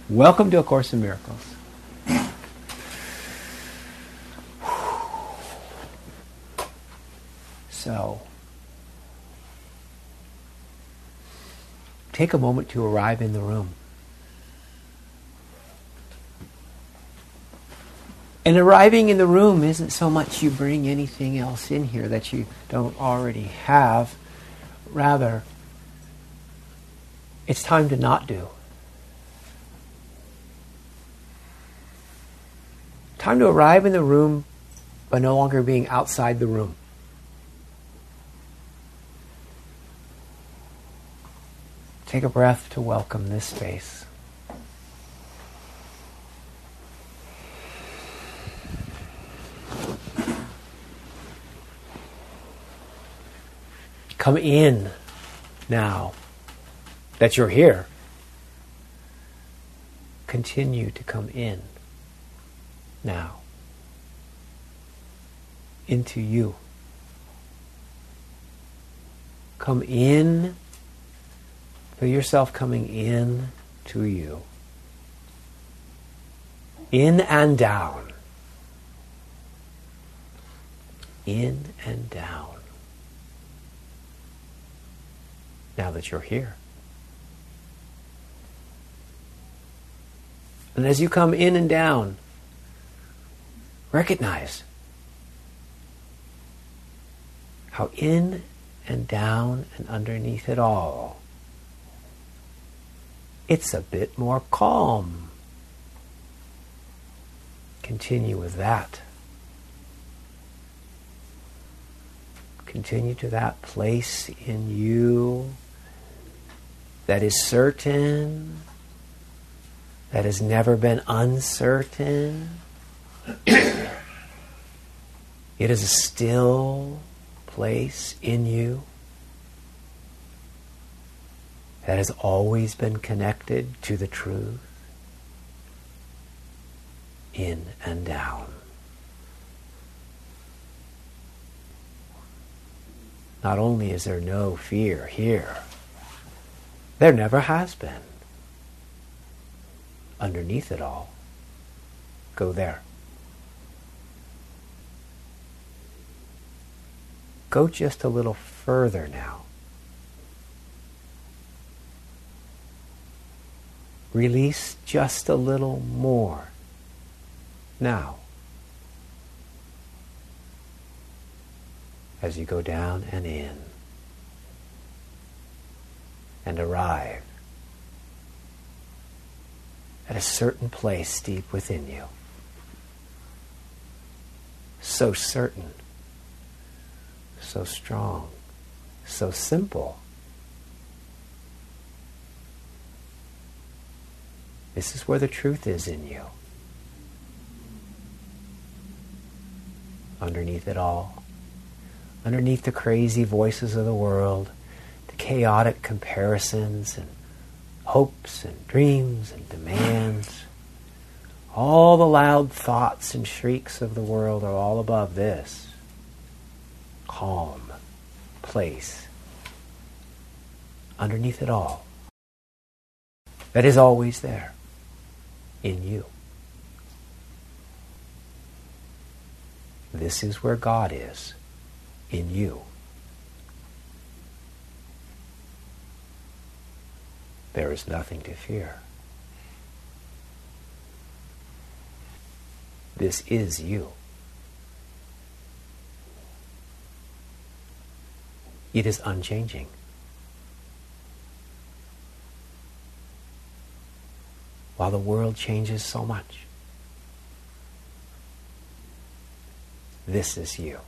Welcome to A Course in Miracles. So, take a moment to arrive in the room. And arriving in the room isn't so much you bring anything else in here that you don't already have. Rather, it's time to not do. Time to arrive in the room by no longer being outside the room. Take a breath to welcome this space. Come in now that you're here. Continue to come in now into you. Come in. Feel yourself coming in to you. In and down. In and down. Now that you're here. And as you come in and down, recognize how in and down and underneath it all, it's a bit more calm. Continue with that. Continue to that place in you that is certain, that has never been uncertain. It is a still place in you that has always been connected to the truth. In and down. Not only is there no fear here, there never has been. Underneath it all, go there. Go just a little further now. Release just a little more now. As you go down and in and arrive at a certain place deep within you. So certain, so strong, so simple. This is where the truth is in you. Underneath it all, underneath the crazy voices of the world, the chaotic comparisons and hopes and dreams and demands, all the loud thoughts and shrieks of the world are all above this calm place. Underneath it all, that is always there in you. This is where God is, in you. There is nothing to fear. This is you. It is unchanging. While the world changes so much, this is you.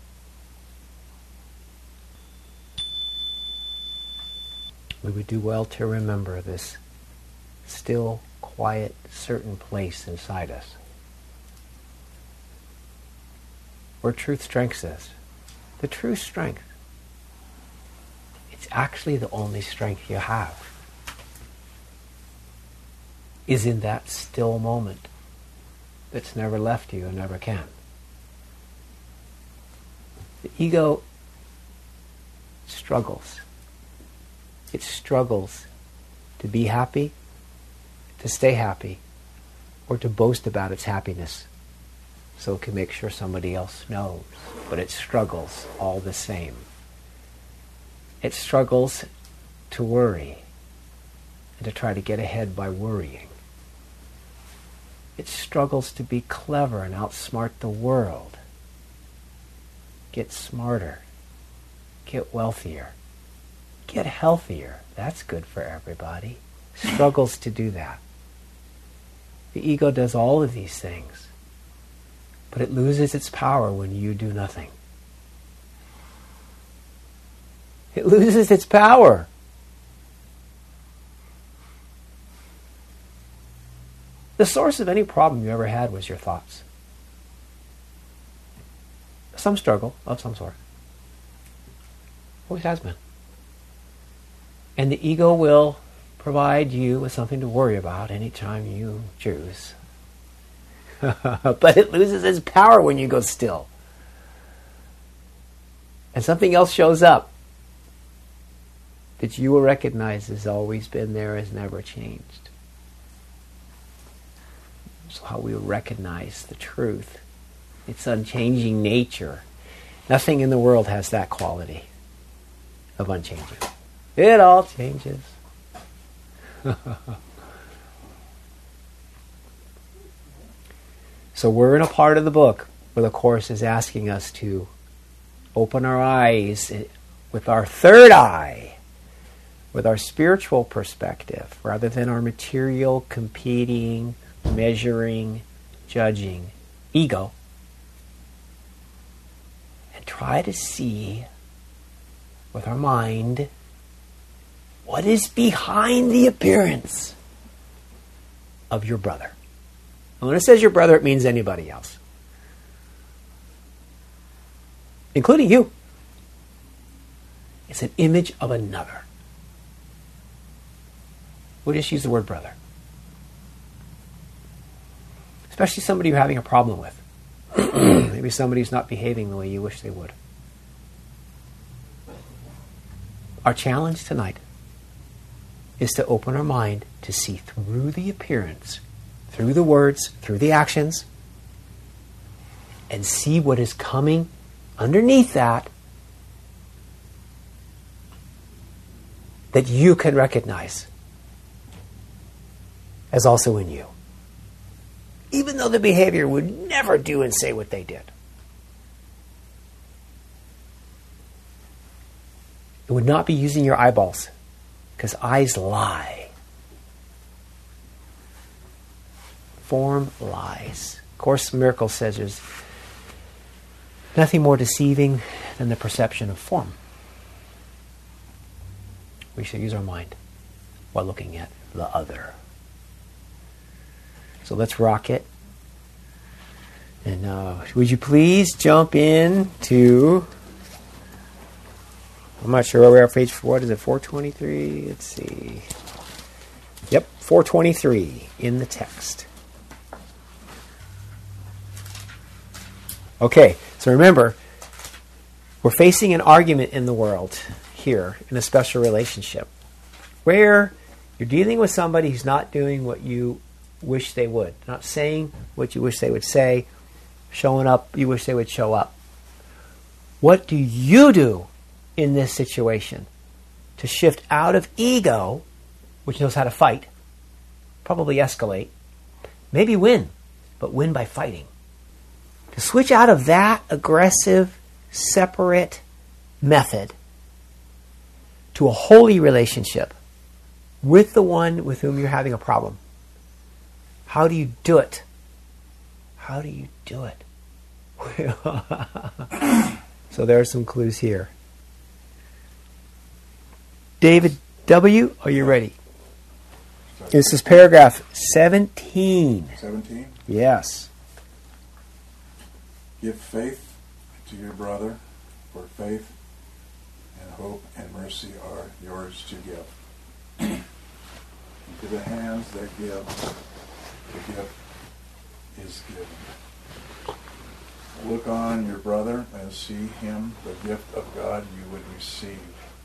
We would do well to remember this still, quiet, certain place inside us where truth strength is. The true strength. It's actually the only strength you have. Is in that still moment that's never left you and never can. The ego struggles. It struggles to be happy, to stay happy, or to boast about its happiness so it can make sure somebody else knows. But it struggles all the same. It struggles to worry and to try to get ahead by worrying. It struggles to be clever and outsmart the world. Get smarter. Get wealthier. Get healthier. That's good for everybody. Struggles to do that. The ego does all of these things, but it loses its power when you do nothing. It loses its power. The source of any problem you ever had was your thoughts. Some struggle of some sort. Always has been. And the ego will provide you with something to worry about anytime you choose. But it loses its power when you go still. And something else shows up that you will recognize has always been there, has never changed. So how we recognize the truth, its unchanging nature. Nothing in the world has that quality of unchanging. It all changes. So we're in a part of the book where the Course is asking us to open our eyes with our third eye, with our spiritual perspective, rather than our material, competing, measuring, judging ego, and try to see with our mind what is behind the appearance of your brother. And when it says your brother, it means anybody else, including you. It's an image of another. We'll just use the word brother. Especially somebody you're having a problem with. Maybe somebody who's not behaving the way you wish they would. Our challenge tonight is to open our mind to see through the appearance, through the words, through the actions, and see what is coming underneath that you can recognize as also in you. Even though the behavior would never do and say what they did. It would not be using your eyeballs, because eyes lie. Form lies. Course in Miracles says there's nothing more deceiving than the perception of form. We should use our mind while looking at the other. So let's rock it. And would you please jump in to, I'm not sure where we are, page, what is it, 423? Let's see. Yep, 423 in the text. Okay, so remember, we're facing an argument in the world here in a special relationship where you're dealing with somebody who's not doing what you wish they would, not saying what you wish they would say, showing up you wish they would show up. What do you do in this situation to shift out of ego, which knows how to fight, probably escalate, maybe win, but win by fighting? To switch out of that aggressive, separate method to a holy relationship with the one with whom you're having a problem. How do you do it? How do you do it? So there are some clues here. David W., are you ready? This is paragraph 17. 17? Yes. Give faith to your brother, for faith and hope and mercy are yours to give. To the hands that give, the gift is given. Look on your brother and see him the gift of God you would receive.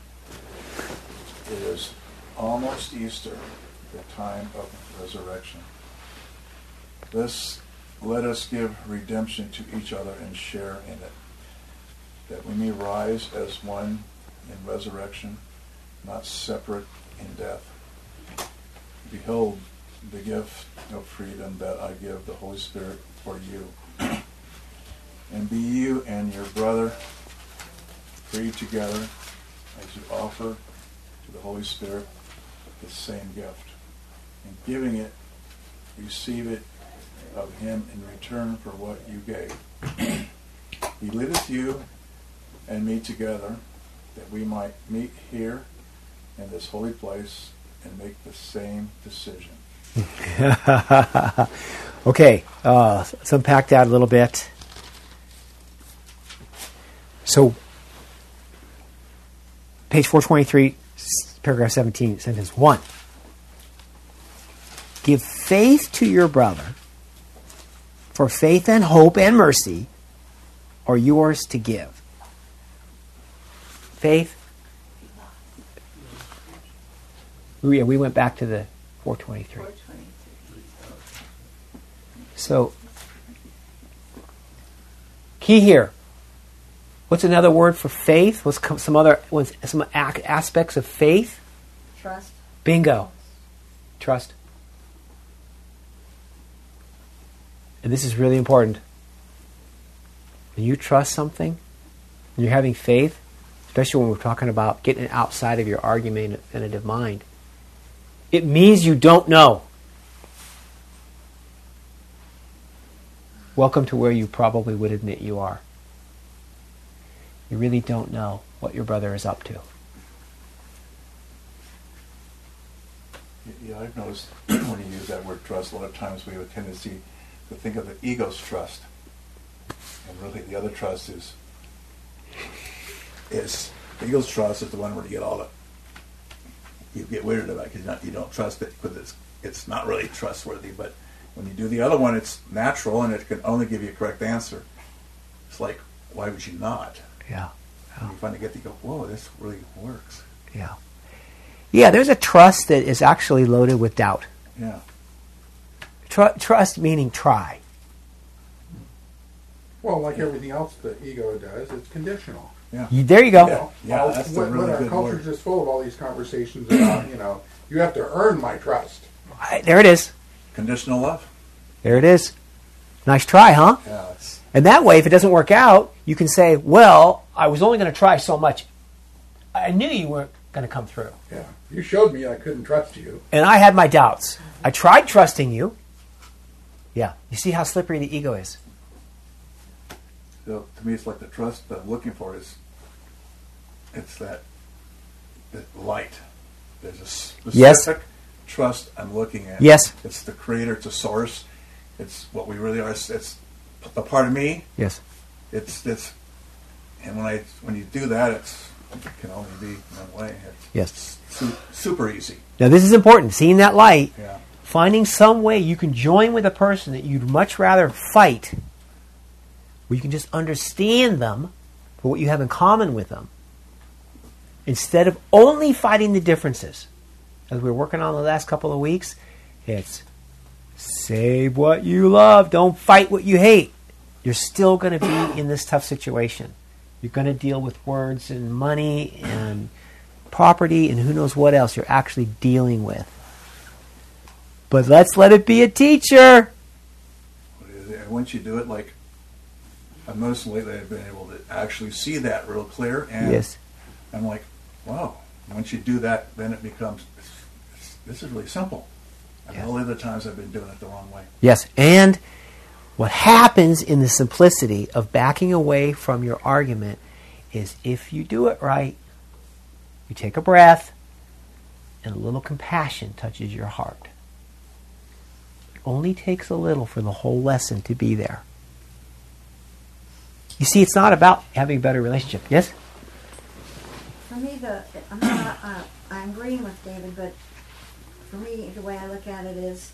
It is almost Easter, the time of resurrection. Let us give redemption to each other and share in it, that we may rise as one in resurrection, not separate in death. Behold the gift of freedom that I give the Holy Spirit for you. And be you and your brother free together as you offer to the Holy Spirit the same gift. In giving it, receive it of him in return for what you gave. He leadeth you and me together, that we might meet here in this holy place and make the same decision. Okay, let's unpack that a little bit. So, page 423, paragraph 17, sentence 1. Give faith to your brother, for faith and hope and mercy are yours to give. Faith. Yeah, we went back to the 423. So, key here. What's another word for faith? What's some aspects of faith? Trust. Bingo. Trust. And this is really important. When you trust something, when you're having faith, especially when we're talking about getting it outside of your argumentative mind, it means you don't know. Welcome to where you probably would admit you are. You really don't know what your brother is up to. Yeah, I've noticed when you use that word trust, a lot of times we have a tendency to think of the ego's trust. And really the other trust is the ego's trust is the one where you get weirded about it because you don't trust it because it's not really trustworthy. But when you do the other one, it's natural and it can only give you a correct answer. It's like, why would you not? Yeah. And you finally get to go, whoa, this really works. Yeah. Yeah, there's a trust that is actually loaded with doubt. Yeah. Trust meaning try. Well, like everything else the ego does, it's conditional. Yeah. There you go. Yeah, that's the really our good culture's word. just full of all these conversations about, you have to earn my trust. There it is. Conditional love. There it is. Nice try, huh? Yeah. And that way, if it doesn't work out, you can say, well, I was only going to try so much. I knew you weren't going to come through. Yeah. You showed me I couldn't trust you. And I had my doubts. I tried trusting you. Yeah. You see how slippery the ego is? So to me, it's like the trust that I'm looking for it's that light. There's a specific trust I'm looking at. Yes. It's the creator. It's a source. It's what we really are. It's a part of me. Yes. And when you do that, it can only be that way. Yes. Super easy. Now this is important. Seeing that light, Yeah. finding some way you can join with a person that you'd much rather fight, where you can just understand them for what you have in common with them, instead of only fighting the differences. As we're working on the last couple of weeks, it's save what you love, don't fight what you hate. You're still going to be in this tough situation. You're going to deal with words and money and property and who knows what else you're actually dealing with. But let's let it be a teacher. And once you do it, like I've noticed lately, I've been able to actually see that real clear. And Yes. I'm like, wow. Once you do that, then it becomes, this is really simple. And all the other times I've been doing it the wrong way. Yes, and what happens in the simplicity of backing away from your argument is if you do it right, you take a breath, and a little compassion touches your heart. It only takes a little for the whole lesson to be there. You see, it's not about having a better relationship. Yes? For me, I'm agreeing with David, but for me, the way I look at it is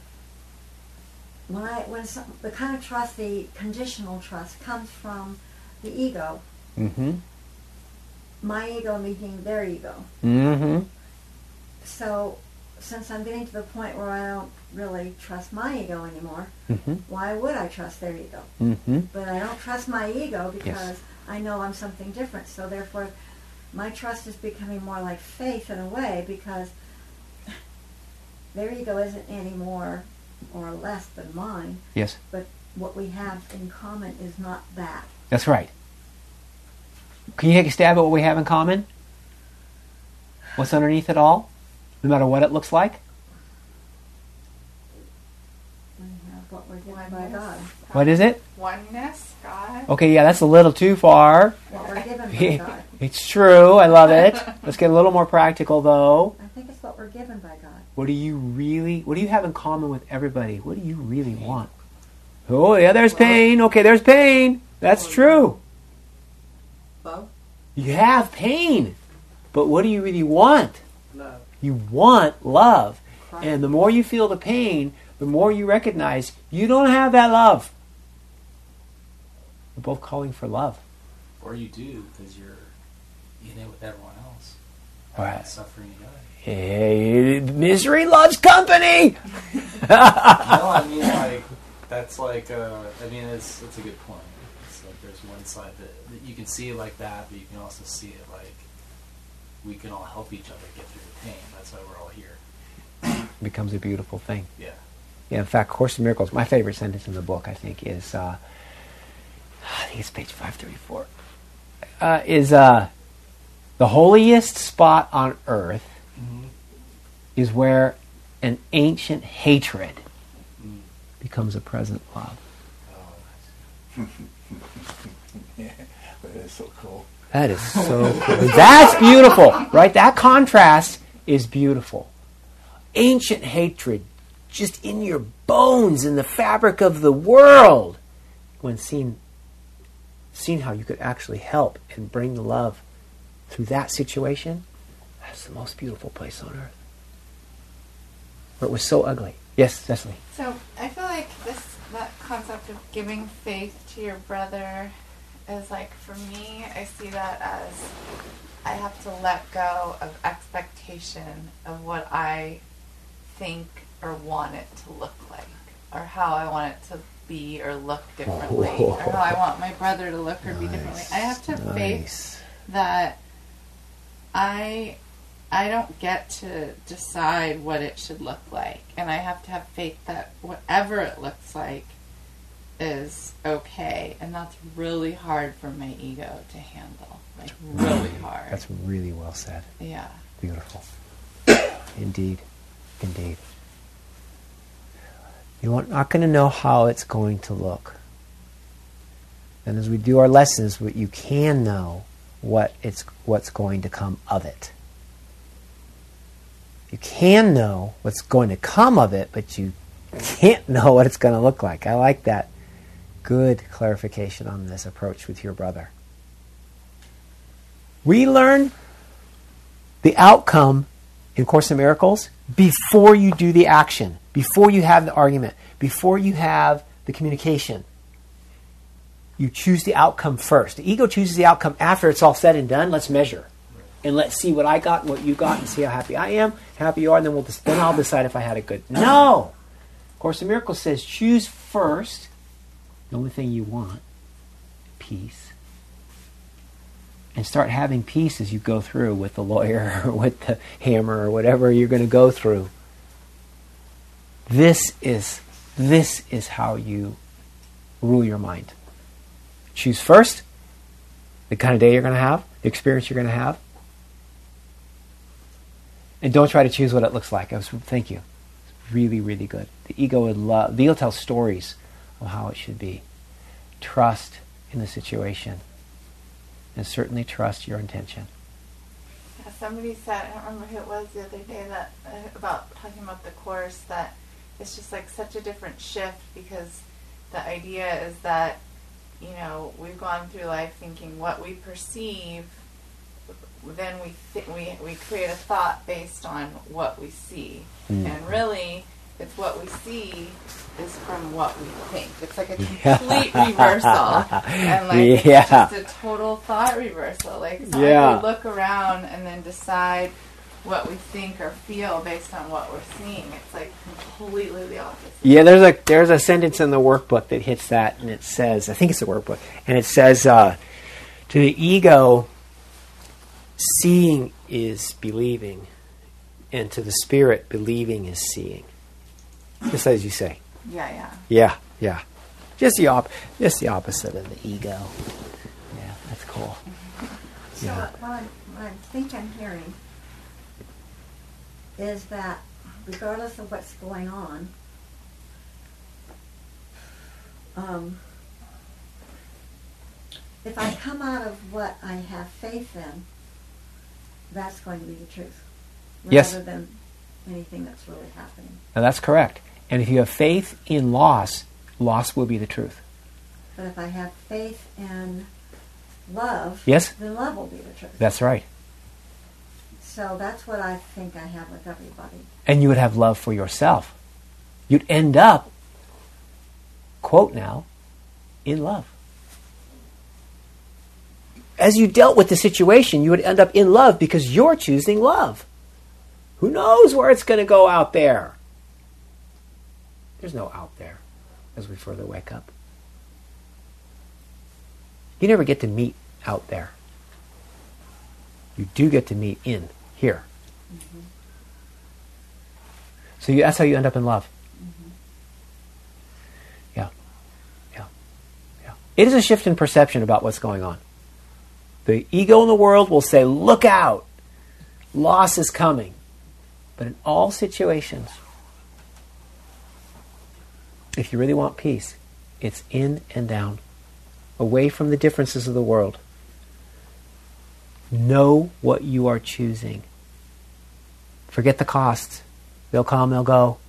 the kind of trust, the conditional trust, comes from the ego. Mm-hmm. My ego meeting their ego. Mm-hmm. So since I'm getting to the point where I don't really trust my ego anymore, Mm-hmm. why would I trust their ego? Mm-hmm. But I don't trust my ego because Yes. I know I'm something different. So therefore, my trust is becoming more like faith in a way, because their ego isn't any more or less than mine. Yes. But what we have in common is not that. That's right. Can you take a stab at what we have in common? What's underneath it all? No matter what it looks like? We have what we're given by God. What is it? Oneness, God. Okay, yeah, that's a little too far. What we're given by God. It's true. I love it. Let's get a little more practical, though. I think it's what we're given by God. What do you have in common with everybody? What do you really want? Oh, yeah, there's pain. Okay, there's pain. That's true. Love? You have pain. But what do you really want? Love. You want love. Christ. And the more you feel the pain, the more you recognize you don't have that love. We're both calling for love. Or you do, because you're in it with everyone else. Right. Suffering together. Hey, misery loves company! No, I mean, like, that's like, I mean, it's a good point. It's like there's one side that you can see it like that, but you can also see it like we can all help each other get through the pain. That's why we're all here. It becomes a beautiful thing. Yeah. Yeah, in fact, Course in Miracles, my favorite sentence in the book, I think, is, I think it's page 534, is the holiest spot on earth is where an ancient hatred becomes a present love. Yeah, that is so cool. That is so cool. That's beautiful, right? That contrast is beautiful. Ancient hatred, just in your bones, in the fabric of the world. When seen how you could actually help and bring the love through that situation, that's the most beautiful place on earth. Where it was so ugly. Yes, Cecily. So I feel like that concept of giving faith to your brother is like, for me, I see that as I have to let go of expectation of what I think or want it to look like, or how I want it to be or look differently, or how I want my brother to look or be differently. I have to have faith that I don't get to decide what it should look like, and I have to have faith that whatever it looks like is okay, and that's really hard for my ego to handle, like really hard. That's really well said. Yeah. Beautiful. Indeed. Indeed. You're not going to know how it's going to look. And as we do our lessons, you can know what's going to come of it. You can know what's going to come of it, but you can't know what it's going to look like. I like that. Good clarification on this approach with your brother. We learn the outcome in Course in Miracles before you do the action, before you have the argument, before you have the communication. You choose the outcome first. The ego chooses the outcome after it's all said and done. Let's measure. And let's see what I got and what you got and see how happy I am, how happy you are, and then I'll decide if I had it good. No! Course in Miracles says choose first the only thing you want, peace. And start having peace as you go through with the lawyer or with the hammer or whatever you're going to go through. This is how you rule your mind. Choose first the kind of day you're going to have, the experience you're going to have. And don't try to choose what it looks like. Thank you. It's really, really good. The ego tells stories of how it should be. Trust in the situation. And certainly trust your intention. Yeah, somebody said, I don't remember who it was the other day, that about talking about the Course, that it's just like such a different shift, because the idea is that, you know, we've gone through life thinking what we perceive, then we create a thought based on what we see. And really, it's what we see is from what we think. It's like a complete reversal. And like, it's just a total thought reversal. Like, it's not like we look around and then decide, what we think or feel based on what we're seeing. It's like completely the opposite. Yeah, there's a sentence in the workbook that hits that, and it says, I think it's the workbook, and it says, to the ego, seeing is believing, and to the spirit, believing is seeing. Just as you say. Yeah. Yeah. Just the opposite of the ego. Yeah, that's cool. So Yeah. what I think I'm hearing is that regardless of what's going on, if I come out of what I have faith in, that's going to be the truth. Yes. Rather than anything that's really happening. Now that's correct. And if you have faith in loss, loss will be the truth. But if I have faith in love, Yes. then love will be the truth. That's right. So that's what I think I have with everybody. And you would have love for yourself. You'd end up, quote now, in love. As you dealt with the situation, you would end up in love because you're choosing love. Who knows where it's going to go out there? There's no out there as we further wake up. You never get to meet out there. You do get to meet in here. Mm-hmm. So that's how you end up in love. Mm-hmm. Yeah. It is a shift in perception about what's going on. The ego in the world will say, look out, loss is coming. But in all situations, if you really want peace, it's in and down, away from the differences of the world. Know what you are choosing. Forget the costs. They'll come, they'll go.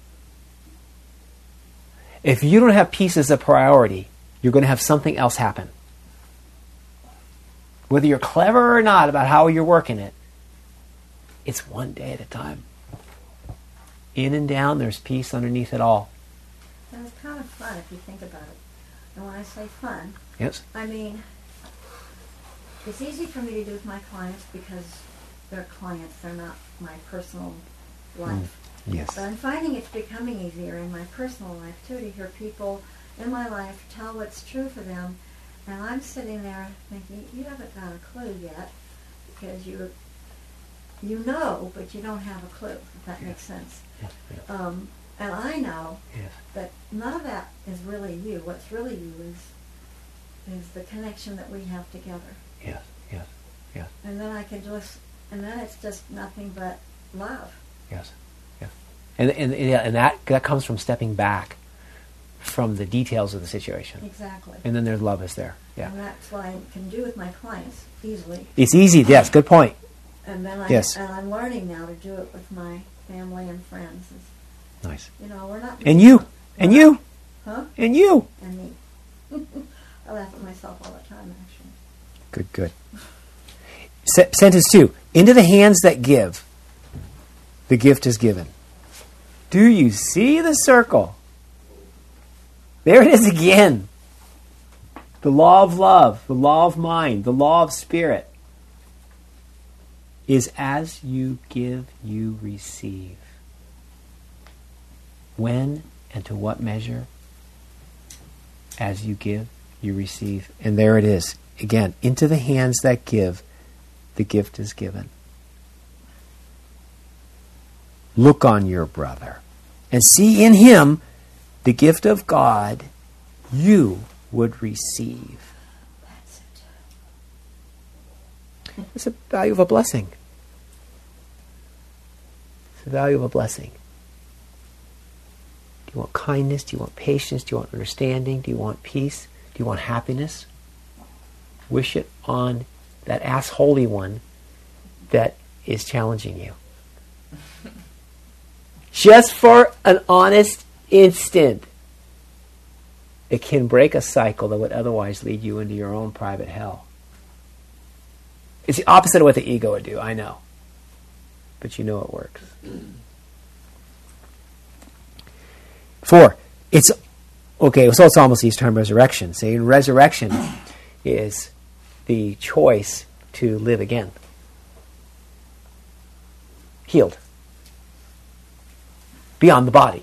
If you don't have peace as a priority, you're going to have something else happen. Whether you're clever or not about how you're working it, it's one day at a time. In and down, there's peace underneath it all. And it's kind of fun if you think about it. And when I say fun, Yes? I mean, it's easy for me to do with my clients because they're clients, they're not my personal life. Yes. But I'm finding it's becoming easier in my personal life, too, to hear people in my life tell what's true for them. And I'm sitting there thinking, you haven't got a clue yet, because you know, but you don't have a clue, if that makes sense. Yeah. And I know Yes. that none of that is really you. What's really you is the connection that we have together. Yes. And then I can and then it's just nothing but love. Yes. And that comes from stepping back from the details of the situation. Exactly. And then there's love is there. Yeah. And that's what I can do with my clients easily. It's easy, yes, good point. And then Yes. I'm learning now to do it with my family and friends. Nice. You know, we're not. And you. And you. Huh? And you. And me. I laugh at myself all the time, actually. Good. Sentence 2. Into the hands that give, the gift is given. Do you see the circle? There it is again. The law of love, the law of mind, the law of spirit is as you give, you receive. When and to what measure? As you give, you receive. And there it is. Again, into the hands that give, the gift is given. Look on your brother and see in him the gift of God you would receive. That's it. It's the value of a blessing. It's the value of a blessing. Do you want kindness? Do you want patience? Do you want understanding? Do you want peace? Do you want happiness? Wish it on that ass-holy one that is challenging you. Just for an honest instant, it can break a cycle that would otherwise lead you into your own private hell. It's the opposite of what the ego would do, I know. But you know it works. 4. It's almost Easter and resurrection. Saying resurrection is the choice to live again. healed. Beyond the body.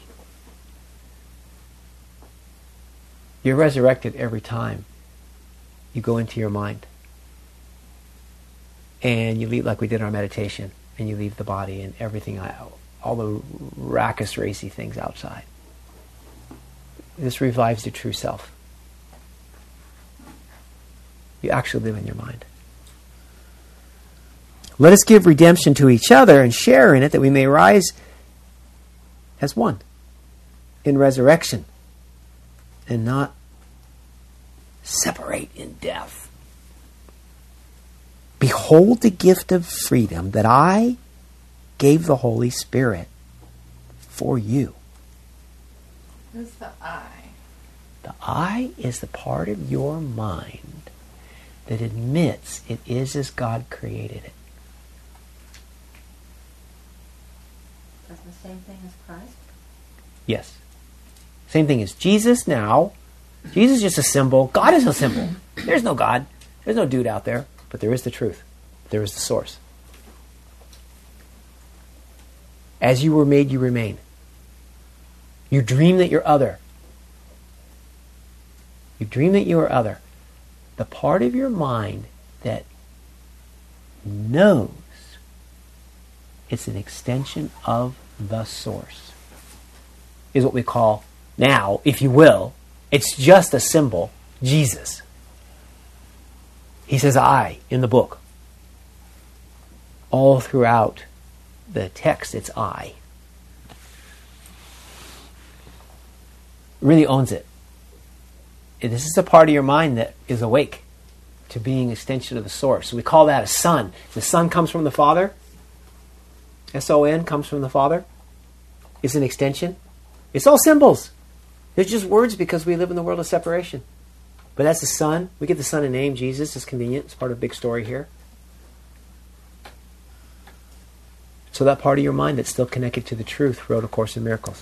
You're resurrected every time you go into your mind. And you leave, like we did in our meditation, and you leave the body and everything, all the raucous, racy things outside. This revives your true self. You actually live in your mind. Let us give redemption to each other and share in it, that we may rise as one in resurrection and not separate in death. Behold the gift of freedom that I gave the Holy Spirit for you. Who's the I? The I is the part of your mind that admits it is as God created it. That's the same thing as Christ? Yes. Same thing as Jesus now. Jesus is just a symbol. God is a symbol. There's no God. There's no dude out there. But there is the truth. There is the source. As you were made, you remain. You dream that you're other. You dream that you are other. The part of your mind that knows it's an extension of the source is what we call now, if you will, it's just a symbol, Jesus. He says I in the book. All throughout the text, it's I. Really owns it. And this is a part of your mind that is awake to being an extension of the source. So we call that a son. The son comes from the Father. S-O-N comes from the Father. It's an extension. It's all symbols. They're just words because we live in the world of separation. But that's the Son. We give the Son a name, Jesus. It's convenient. It's part of a big story here. So that part of your mind that's still connected to the truth wrote A Course in Miracles.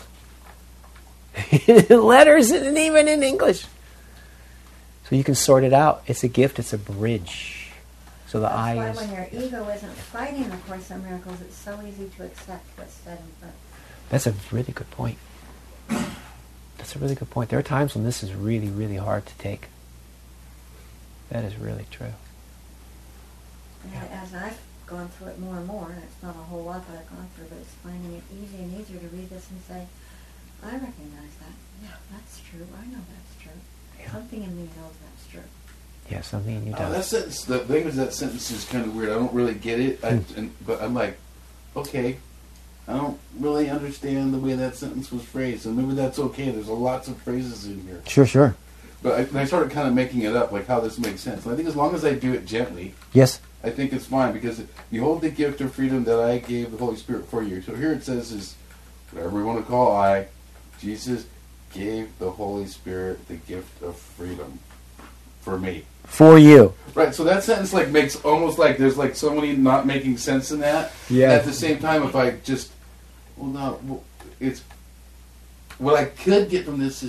Letters and even in English. So you can sort it out. It's a gift. It's a bridge. So the I That's is... why when your ego isn't fighting the Course in Miracles, it's so easy to accept what's said in front. That's a really good point. That's a really good point. There are times when this is really, really hard to take. That is really true. And as I've gone through it more and more, and it's not a whole lot that I've gone through, but it's finding it easier and easier to read this and say, I recognize that. Yeah, that's true. I know that's true. Yeah. Something in me knows that's true. Yeah, something in you That does. sentence, the language of that sentence is kind of weird. I don't really get it, but I'm like, okay, I don't really understand the way that sentence was phrased, and maybe that's okay. There's lots of phrases in here, Sure, sure. but I started kind of making it up, like how this makes sense. And I think as long as I do it gently, Yes. I think it's fine, because behold the gift of freedom that I gave the Holy Spirit for you. So here it says is, whatever we want to call I, Jesus gave the Holy Spirit the gift of freedom for me. For you. Right, so that sentence like makes almost like there's like so many not making sense in that. Yeah. At the same time, if I just, it's what I could get from this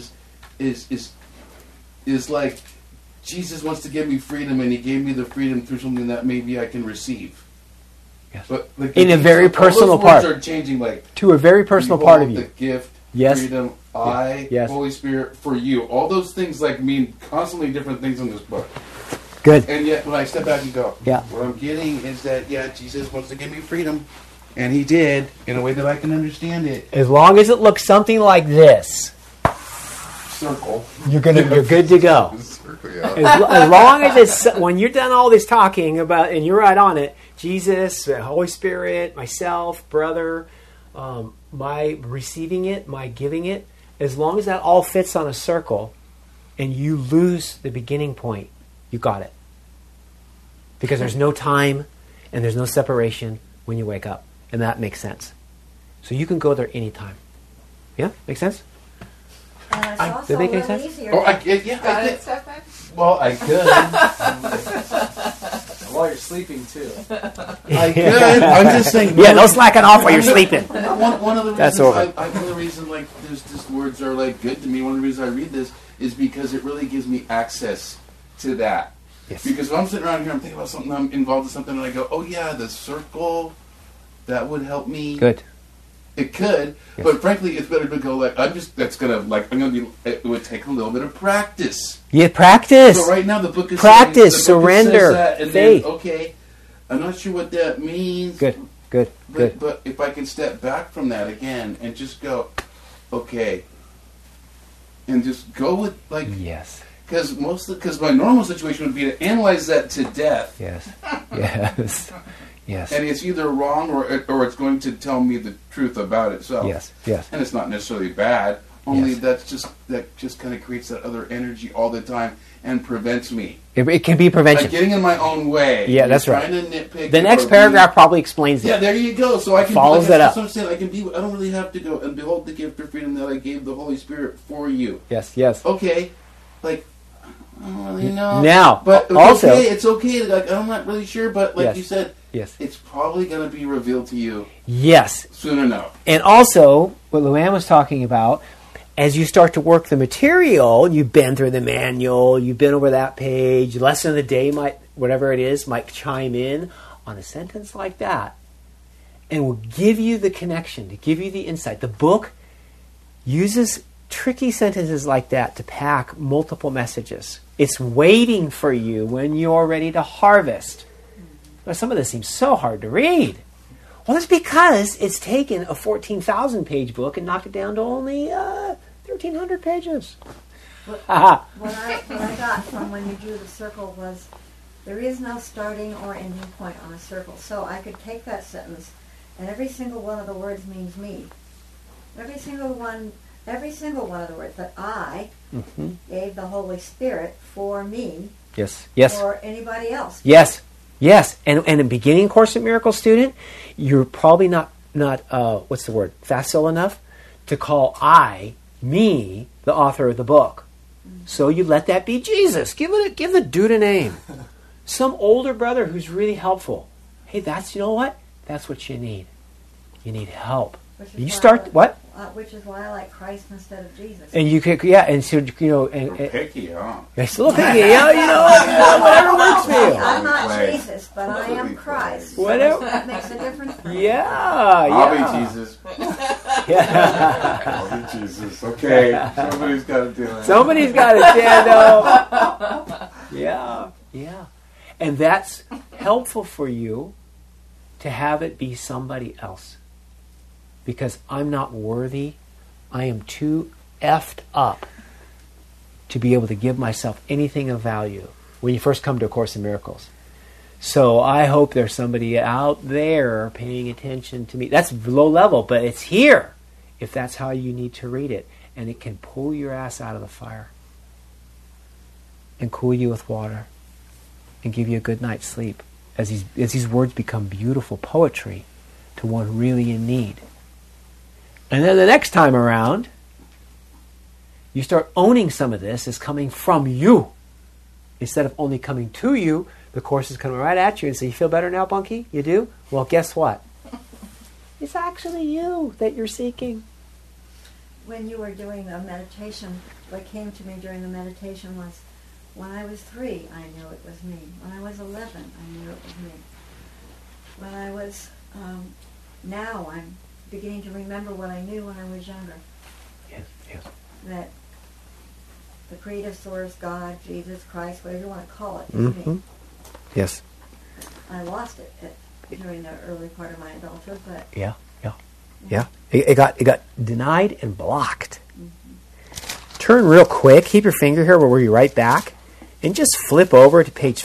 is like Jesus wants to give me freedom, and He gave me the freedom through something that maybe I can receive. Yes. But like, In a very all personal those words part. are changing, like To a very personal behold part of the you. gift, Yes. freedom, I, Yes. Holy Spirit for you. All those things like mean constantly different things in this book. Good. And yet, when I step back and go, Yeah. what I'm getting is that, yeah, Jesus wants to give me freedom. And He did, in a way that I can understand it. As long as it looks something like this, Circle. you're good to go. Circle, yeah. As long as it's, when you're done all this talking about, and you're right on it, Jesus, the Holy Spirit, myself, brother, my receiving it, my giving it, as long as that all fits on a circle, and you lose the beginning point, you got it. Because there's no time and there's no separation when you wake up, and that makes sense. So you can go there anytime. Yeah, make sense? And it's also Did it make a any little sense? easier. Oh, I Got did. it, Stefan? Well, I could. While you're sleeping too. I could. I'm just saying. Yeah, no slacking off while you're sleeping. One of the reasons That's over. one of the reasons like there's just words are like good to me. One of the reasons I read this is because it really gives me access to that. Yes. Because if I'm sitting around here, I'm thinking about something, I'm involved in something, and I go, oh yeah, the circle, that would help me. Good. It could, Yes. but frankly, it's better to go like I'm gonna be. It would take a little bit of practice. Yeah, practice. So right now the book is Practice, saying, surrender, says that, and faith. Then, okay, I'm not sure what that means. Good. But if I can step back from that again and just go, okay, and just go with like, Yes. because my normal situation would be to analyze that to death, Yes. Yes. Yes. and it's either wrong or it's going to tell me the truth about itself. Yes. Yes. And it's not necessarily bad. Only Yes. that just kind of creates that other energy all the time and prevents me. It can be Like prevention. getting in my own way. Yeah, that's right. Trying to nitpick. The next or paragraph probably explains Yeah, it. there you go. So I can Follows like, it up. that's what I'm saying. I can be. I don't really have to go and behold the gift of freedom that I gave the Holy Spirit for you. Yes. Yes. Okay, like I don't really know. Now, but also, it's okay. Like I'm not really sure, but like Yes. you said, yes. it's probably going to be revealed to you Yes. soon enough. And also, what Luann was talking about, as you start to work the material, you've been through the manual, you've been over that page, lesson of the day might, whatever it is, might chime in on a sentence like that and will give you the connection, to give you the insight. The book uses tricky sentences like that to pack multiple messages. It's waiting for you when you're ready to harvest. Now, some of this seems so hard to read. Well, it's because it's taken a 14,000 page book and knocked it down to only 1,300 pages. What Aha. I got from when you drew the circle was there is no starting or ending point on a circle. So I could take that sentence, and every single one of the words means me. Every single one of the words that I gave the Holy Spirit for me, Yes. Yes. or anybody else. Yes. Yes. And a beginning Course in Miracles student, you're probably not what's the word, facile enough to call me, the author of the book. So you let that be Jesus. Give the dude a name. Some older brother who's really helpful. Hey, you know what? That's what you need. You need help. You start what? Which is why I like Christ instead of Jesus. And you could, and so and Picky, huh? it's a little picky. Whatever works for you. I'm not Play. Jesus, but I am Christ. Whatever. So that makes a difference for me. Yeah. I'll be Jesus. Yeah. I'll be Jesus. Okay, somebody's got to do it. Somebody's got to stand up. Yeah. Yeah. And that's helpful for you to have it be somebody else. Because I'm not worthy. I am too effed up to be able to give myself anything of value when you first come to A Course in Miracles. So I hope there's somebody out there paying attention to me. That's low level, but it's here if that's how you need to read it. And it can pull your ass out of the fire and cool you with water and give you a good night's sleep as these words become beautiful poetry to one really in need. And then the next time around, you start owning some of this as coming from you. Instead of only coming to you, the Course is coming right at you and say, you feel better now, Bunky? You do? Well, guess what? It's actually you that you're seeking. When you were doing the meditation, what came to me during the meditation was, when I was 3, I knew it was me. When I was 11, I knew it was me. When I was, now I'm beginning to remember what I knew when I was younger. Yes, yes. That the creative source, God, Jesus, Christ, whatever you want to call it, is me. Yes. I lost it during the early part of my adulthood, but Yeah. It got denied and blocked. Turn real quick. Keep your finger here. We'll be right back. And just flip over to page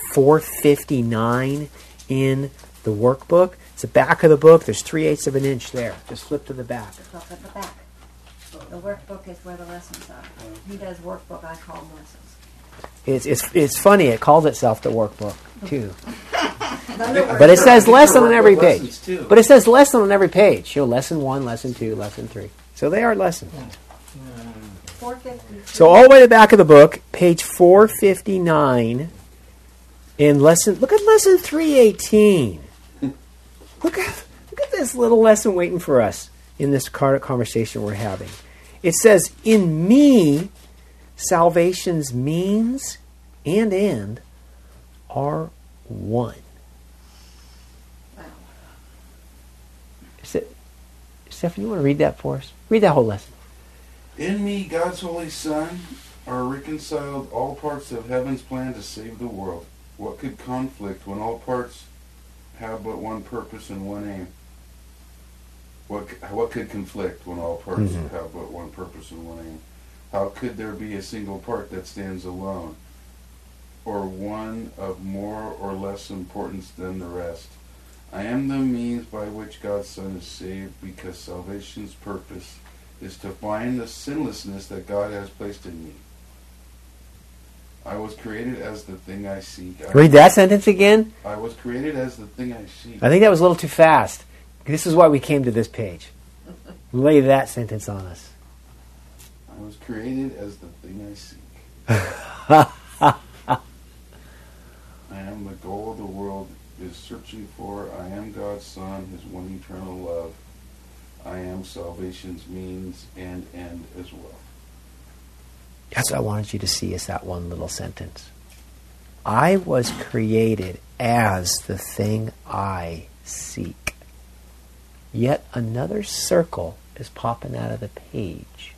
459 in the workbook. It's the back of the book. There's 3/8 of an inch there. Just flip to the back. it's up at the back. The workbook is where the lessons are. He does workbook, I call them lessons. It's funny. It calls itself the workbook too. But But it says lesson on every page. Lessons, too. But it says lesson on every page. Lesson 1, lesson 2, lesson 3. So they are lessons. 450. So all the way to the back of the book, page 459, in look at lesson 318. Look at this little lesson waiting for us in this conversation we're having. It says, in me, salvation's means and end are one. Wow. Stephanie, you want to read that for us? Read that whole lesson. In me, God's Holy Son, are reconciled all parts of heaven's plan to save the world. What could conflict when all parts have but one purpose and one aim? What could conflict when all parts have but one purpose and one aim? How could there be a single part that stands alone, or one of more or less importance than the rest? I am the means by which God's Son is saved, because salvation's purpose is to find the sinlessness that God has placed in me. I was created as the thing I seek. Read that sentence again. I was created as the thing I seek. I think that was a little too fast. This is why we came to this page. Lay that sentence on us. I was created as the thing I seek. I am the goal the world is searching for. I am God's Son, His one eternal love. I am salvation's means and end as well. That's what I wanted you to see, is that one little sentence. I was created as the thing I seek. Yet another circle is popping out of the page.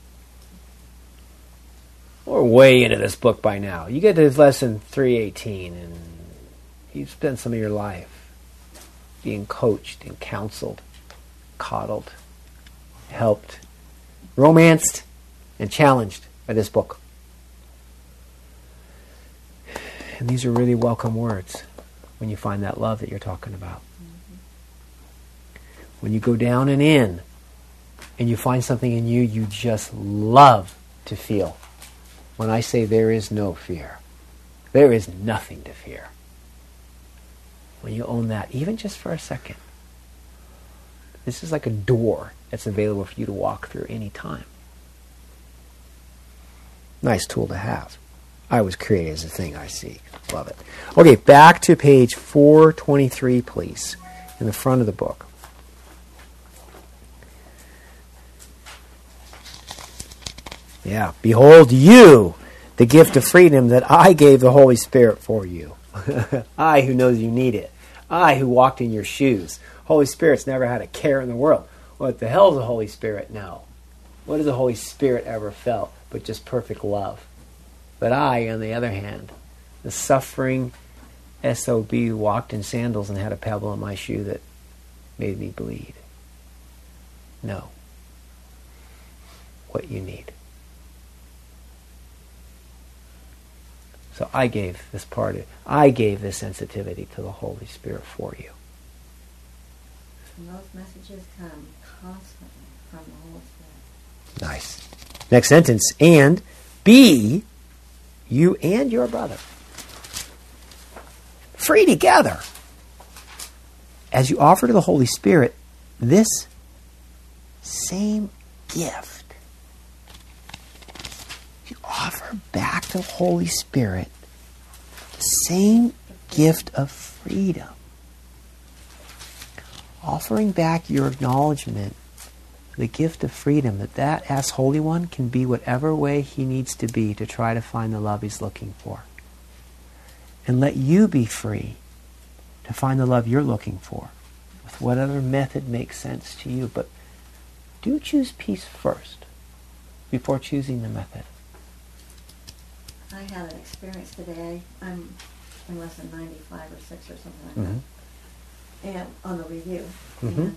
We're way into this book by now. You get to lesson 318 and you've spent some of your life being coached and counseled, coddled, helped, romanced, and challenged by this book. And these are really welcome words when you find that love that you're talking about. When you go down and in and you find something in you you just love to feel. When I say there is no fear, there is nothing to fear. When you own that, even just for a second, this is like a door that's available for you to walk through any time. Nice tool to have. I was created as the thing I seek. Love it. Okay, back to page 423, please, in the front of the book. Yeah. Behold you, the gift of freedom that I gave the Holy Spirit for you. I who knows you need it. I who walked in your shoes. Holy Spirit's never had a care in the world. What the hell does the Holy Spirit know? What has the Holy Spirit ever felt but just perfect love? But I, on the other hand, the suffering SOB who walked in sandals and had a pebble in my shoe that made me bleed. Know what you need. So I gave this sensitivity to the Holy Spirit for you. And those messages come constantly from the Holy Spirit. Nice. Next sentence. And be you and your brother free together as you offer to the Holy Spirit this same gift. You offer back to the Holy Spirit the same gift of freedom. Offering back your acknowledgement, the gift of freedom, that as Holy One can be whatever way He needs to be to try to find the love He's looking for. And let you be free to find the love you're looking for with whatever method makes sense to you. But do choose peace first before choosing the method. I had an experience today. I'm in lesson 95 or 6 or something like that. And on the review. And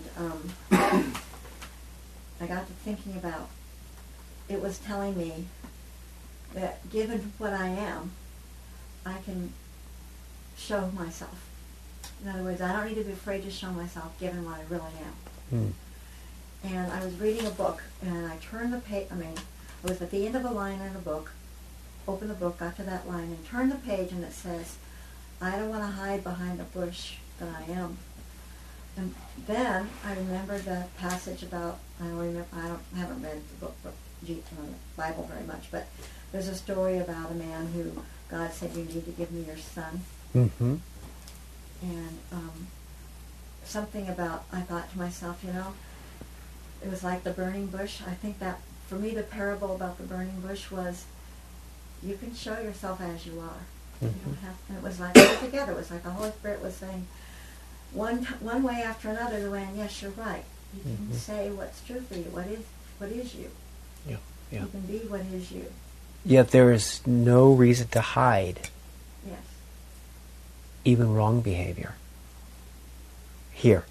I got to thinking about, it was telling me that given what I am, I can show myself. In other words, I don't need to be afraid to show myself given what I really am. And I was reading a book, and I turned the page, I was at the end of a line in a book, opened the book, got to that line, and turned the page, and it says, I don't want to hide behind a bush that I am. And then I remembered the passage about, I haven't read the book, the Bible very much, but there's a story about a man who God said, you need to give me your son. Mm-hmm. And something about, I thought to myself, it was like the burning bush. I think that, for me, the parable about the burning bush was, you can show yourself as you are. You don't have, and it was like together. It was like the Holy Spirit was saying, one way after another, the way, and yes, you're right. You can say what's true for you. What is you? Yeah. You can be what is you. Yet there is no reason to hide Yes. even wrong behavior. Here.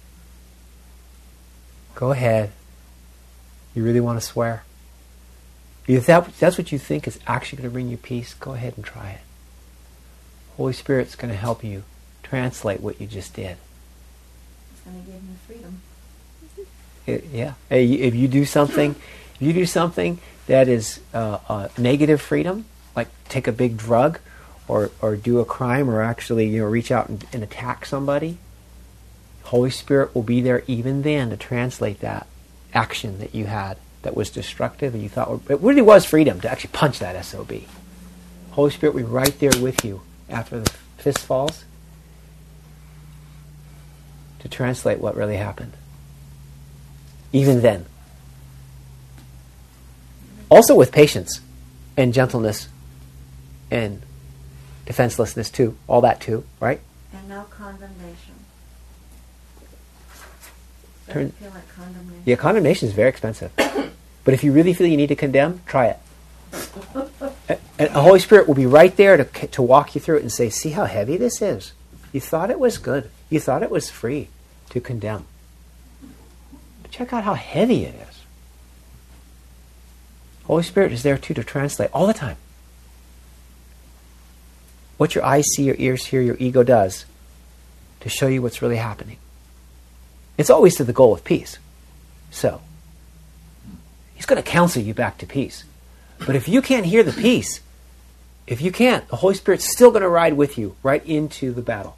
Go ahead. You really want to swear? If that's what you think is actually going to bring you peace, go ahead and try it. Holy Spirit's going to help you translate what you just did. It's going to give me freedom. If you do something, that is negative freedom, like take a big drug, or do a crime, or actually reach out and attack somebody, Holy Spirit will be there even then to translate that action that you had that was destructive and you thought it really was freedom to actually punch that SOB. Holy Spirit will be right there with you after the fist falls to translate what really happened. Even then. Also with patience and gentleness and defenselessness too. All that too, right? And no condemnation. Turn- Doesn't feel like condemnation. Yeah, condemnation is very expensive. But if you really feel you need to condemn, try it. And the Holy Spirit will be right there to walk you through it and say, see how heavy this is. You thought it was good. You thought it was free to condemn. But check out how heavy it is. Holy Spirit is there too to translate all the time. What your eyes see, your ears hear, your ego does to show you what's really happening. It's always to the goal of peace. So, He's going to counsel you back to peace. But if you can't hear the peace, if you can't, the Holy Spirit's still going to ride with you right into the battle.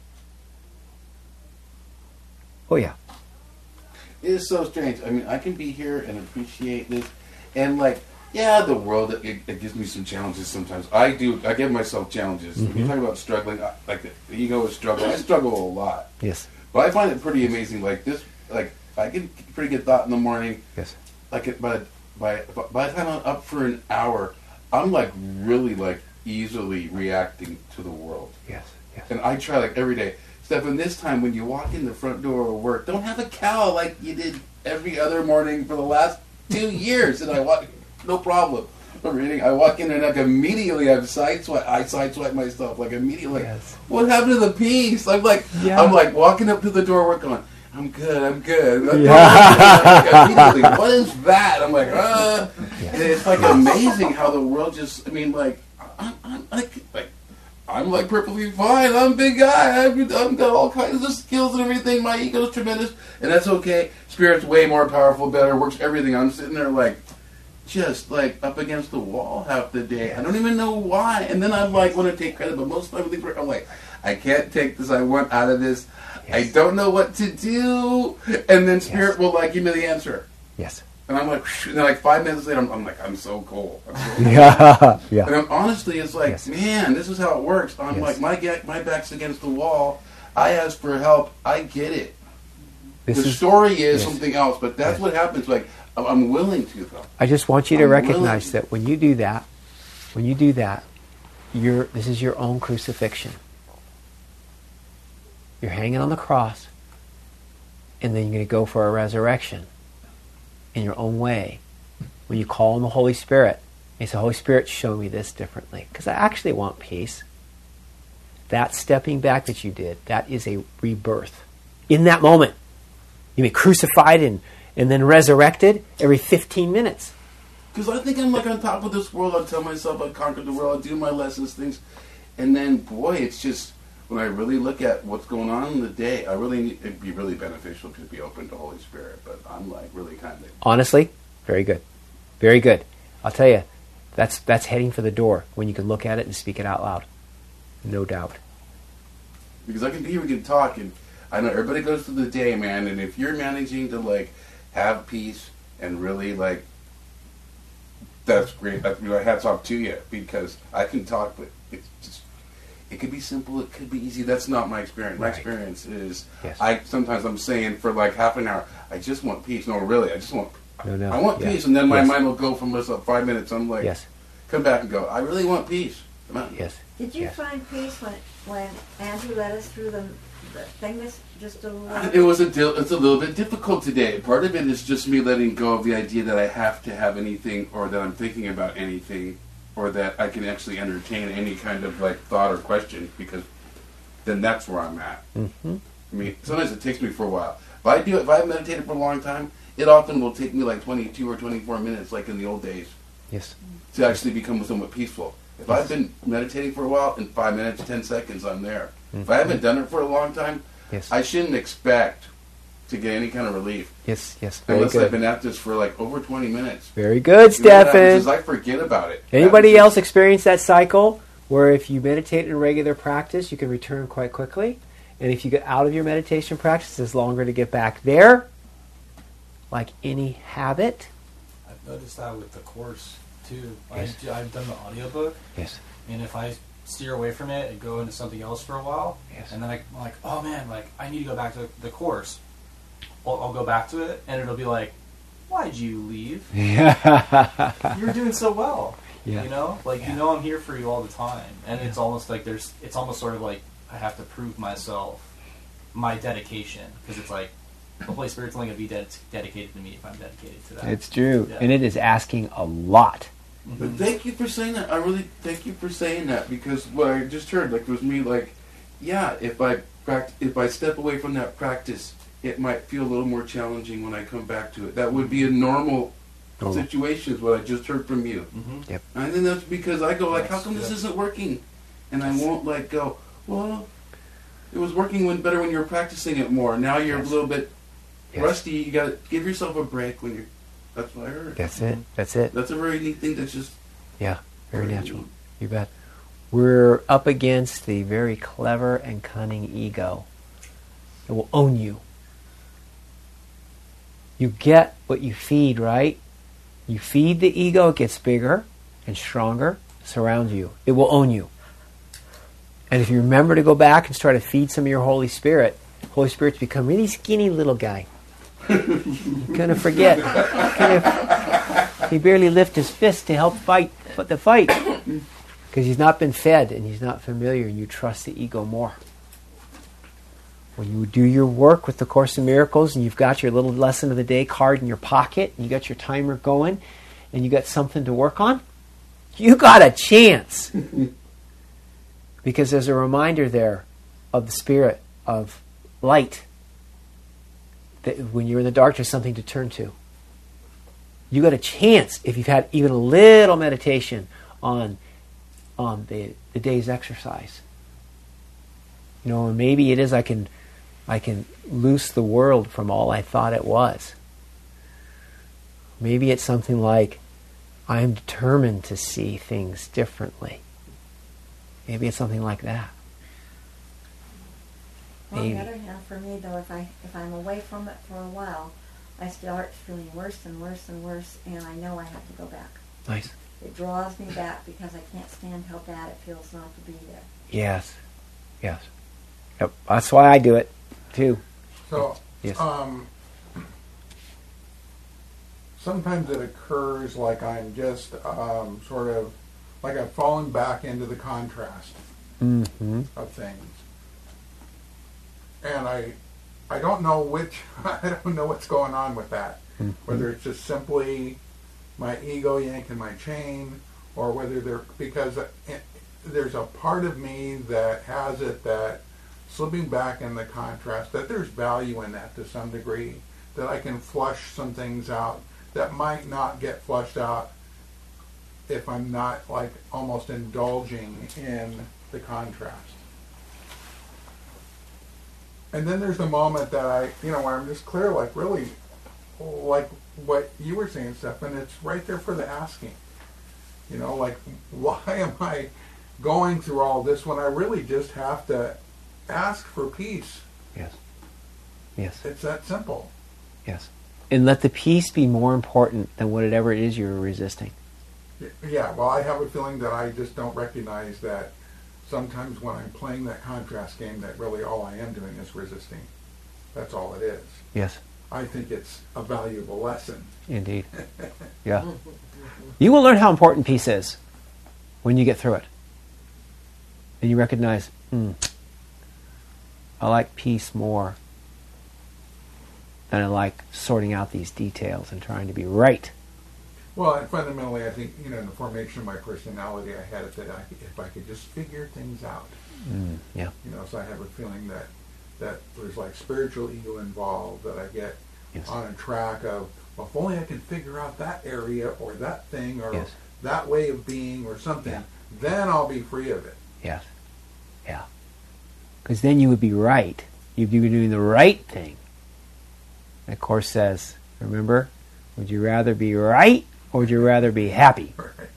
Oh yeah. It is so strange. I mean, I can be here and appreciate this. And like, yeah, the world, it gives me some challenges sometimes. I give myself challenges. Mm-hmm. You talk about struggling, like the ego is struggling. I struggle a lot. Yes. But I find it pretty amazing. Like this, like I get a pretty good thought in the morning. Yes. Like by the time I'm up for an hour, I'm like really like easily reacting to the world. Yes. Yes. And I try like every day. Stefan, this time when you walk in the front door of work, don't have a cow like you did every other morning for the last 2 years. And I walk, no problem. I'm reading. I walk in and like immediately I sideswipe myself like immediately. Yes. What happened to the peace? I'm like walking up to the door, work on. I'm good. Yeah. Immediately, what is that? I'm like, And it's like amazing how the world just. I mean, like, I'm like perfectly fine. I'm a big guy. I've got all kinds of skills and everything. My ego's tremendous, and that's okay. Spirit's way more powerful, better, works everything. I'm sitting there like, just like up against the wall half the day. I don't even know why. And then I'm like, want to take credit, but most of everything, I'm like, I can't take this. I want out of this. Yes. I don't know what to do. And then Spirit will like give me the answer. Yes. And I'm like, and then like 5 minutes later, I'm like, I'm so cool. Yeah. Yeah. And then honestly, it's like, man, this is how it works. I'm like, my back's against the wall. I ask for help. I get it. The story is something else, but that's what happens. Like, I'm willing to, though. I just want you to recognize that when you do that, this is your own crucifixion. You're hanging on the cross, and then you're going to go for a resurrection in your own way. When you call on the Holy Spirit, you say, Holy Spirit, show me this differently, because I actually want peace. That stepping back that you did, that is a rebirth. In that moment, you be crucified and then resurrected every 15 minutes. Because I think I'm like on top of this world. I tell myself I conquered the world. I do my lessons, things. And then, boy, it's just, when I really look at what's going on in the day, it'd be really beneficial to be open to Holy Spirit. But I'm like really kind of... Honestly, very good. Very good. I'll tell you, that's heading for the door when you can look at it and speak it out loud. No doubt. Because I can hear we can talk, and I know everybody goes through the day, man, and if you're managing to, like, have peace and really, like, that's great. Hats off to you, because I can talk, but it's just, it could be simple, it could be easy. That's not my experience. My experience is, sometimes I'm saying for, like, half an hour, I just want peace. No, really, I just want, I want peace, and then my mind will go from just 5 minutes. I'm like, come back and go, I really want peace. Yes. Did you Yes. find peace when Andrew led us through the thing that's just a little... It's a little bit difficult today. Part of it is just me letting go of the idea that I have to have anything, or that I'm thinking about anything, or that I can actually entertain any kind of like thought or question, because then that's where I'm at. Mm-hmm. I mean, sometimes it takes me for a while. If I've meditated for a long time, it often will take me like 22 or 24 minutes, like in the old days, Yes. to actually become somewhat peaceful. If I've been meditating for a while, in 5 minutes, 10 seconds, I'm there. If I haven't done it for a long time, Yes. I shouldn't expect to get any kind of relief. Yes. Yes. Very Unless I've good. been at this for like over 20 minutes. Very good, You know what happens is Stefan. I forget about it. Anybody Happens else experience that cycle where if you meditate in regular practice, you can return quite quickly? And if you get out of your meditation practice, it's longer to get back there? Like any habit? I've noticed that with the course too. Yes. I've done the audiobook, Yes. and if I steer away from it and go into something else for a while, Yes. and then I'm like, oh man, like I need to go back to the course. I'll go back to it, and it'll be like, why'd you leave? Yeah. You were doing so well. Yeah. You know, like Yeah. you know, I'm here for you all the time, and it's almost like it's almost sort of like I have to prove myself, my dedication, because it's like the Holy Spirit's only going to be dedicated to me if I'm dedicated to that. It's true. Yeah. And it is asking a lot. But thank you for saying that. I really thank you for saying that, because what I just heard, like, was me, like, yeah, if I step away from that practice, it might feel a little more challenging when I come back to it. That would be a normal situation, is what I just heard from you. Mm-hmm. Yep. And then that's because I go, like, how That's come this good. isn't working? And I won't, like, go, well, it was working better when you were practicing it more. Now you're Yes. a little bit Yes. rusty. You got to give yourself a break when you're. That's what I heard. That's it. That's it. That's a very neat thing. That's just Yeah. Very natural. You bet. We're up against the very clever and cunning ego. It will own you. You get what you feed, right? You feed the ego, it gets bigger and stronger, surrounds you. It will own you. And if you remember to go back and start to feed some of your Holy Spirit, Holy Spirit's become a really skinny little guy. You're going to forget. He barely lifts his fist to help fight the fight. Because he's not been fed and he's not familiar, and you trust the ego more. When you do your work with the Course in Miracles and you've got your little lesson of the day card in your pocket, and you got your timer going, and you got something to work on, you got a chance. Because there's a reminder there of the spirit of light. That when you're in the dark, there's something to turn to. You got a chance if you've had even a little meditation on the day's exercise. You know, and maybe it is I can loose the world from all I thought it was. Maybe it's something like, I am determined to see things differently. Maybe it's something like that. On the Maybe. other hand, for me though, if I'm away from it for a while, I start feeling worse and worse and worse, and I know I have to go back. Nice. It draws me back because I can't stand how bad it feels not to be there. Yes. Yes. Yep. That's why I do it, too. So, Yes. sometimes it occurs like I'm just sort of, like I've fallen back into the contrast Mm-hmm. of things. And I don't know I don't know what's going on with that. Mm-hmm. Whether it's just simply my ego yanking my chain, or whether because there's a part of me that has it that slipping back in the contrast, that there's value in that to some degree, that I can flush some things out that might not get flushed out if I'm not like almost indulging in the contrast. And then there's the moment that where I'm just clear, like really, like what you were saying, Stephan, it's right there for the asking. You know, like, why am I going through all this when I really just have to ask for peace? Yes. Yes. It's that simple. Yes. And let the peace be more important than whatever it is you're resisting. Yeah, well, I have a feeling that I just don't recognize that sometimes when I'm playing that contrast game, that really all I am doing is resisting. That's all it is. Yes. I think it's a valuable lesson. Indeed. Yeah. You will learn how important peace is when you get through it. And you recognize, I like peace more than I like sorting out these details and trying to be right. Well, and fundamentally, I think, in the formation of my personality, I had it that if I could just figure things out. Yeah. So I have a feeling that there's like spiritual ego involved, that I get Yes. on a track of, well, if only I can figure out that area or that thing or Yes. that way of being or something, Yeah. then I'll be free of it. Yes. Yeah. Because then you would be right. You'd be doing the right thing. And the Course says, remember, would you rather be right or would you rather be happy?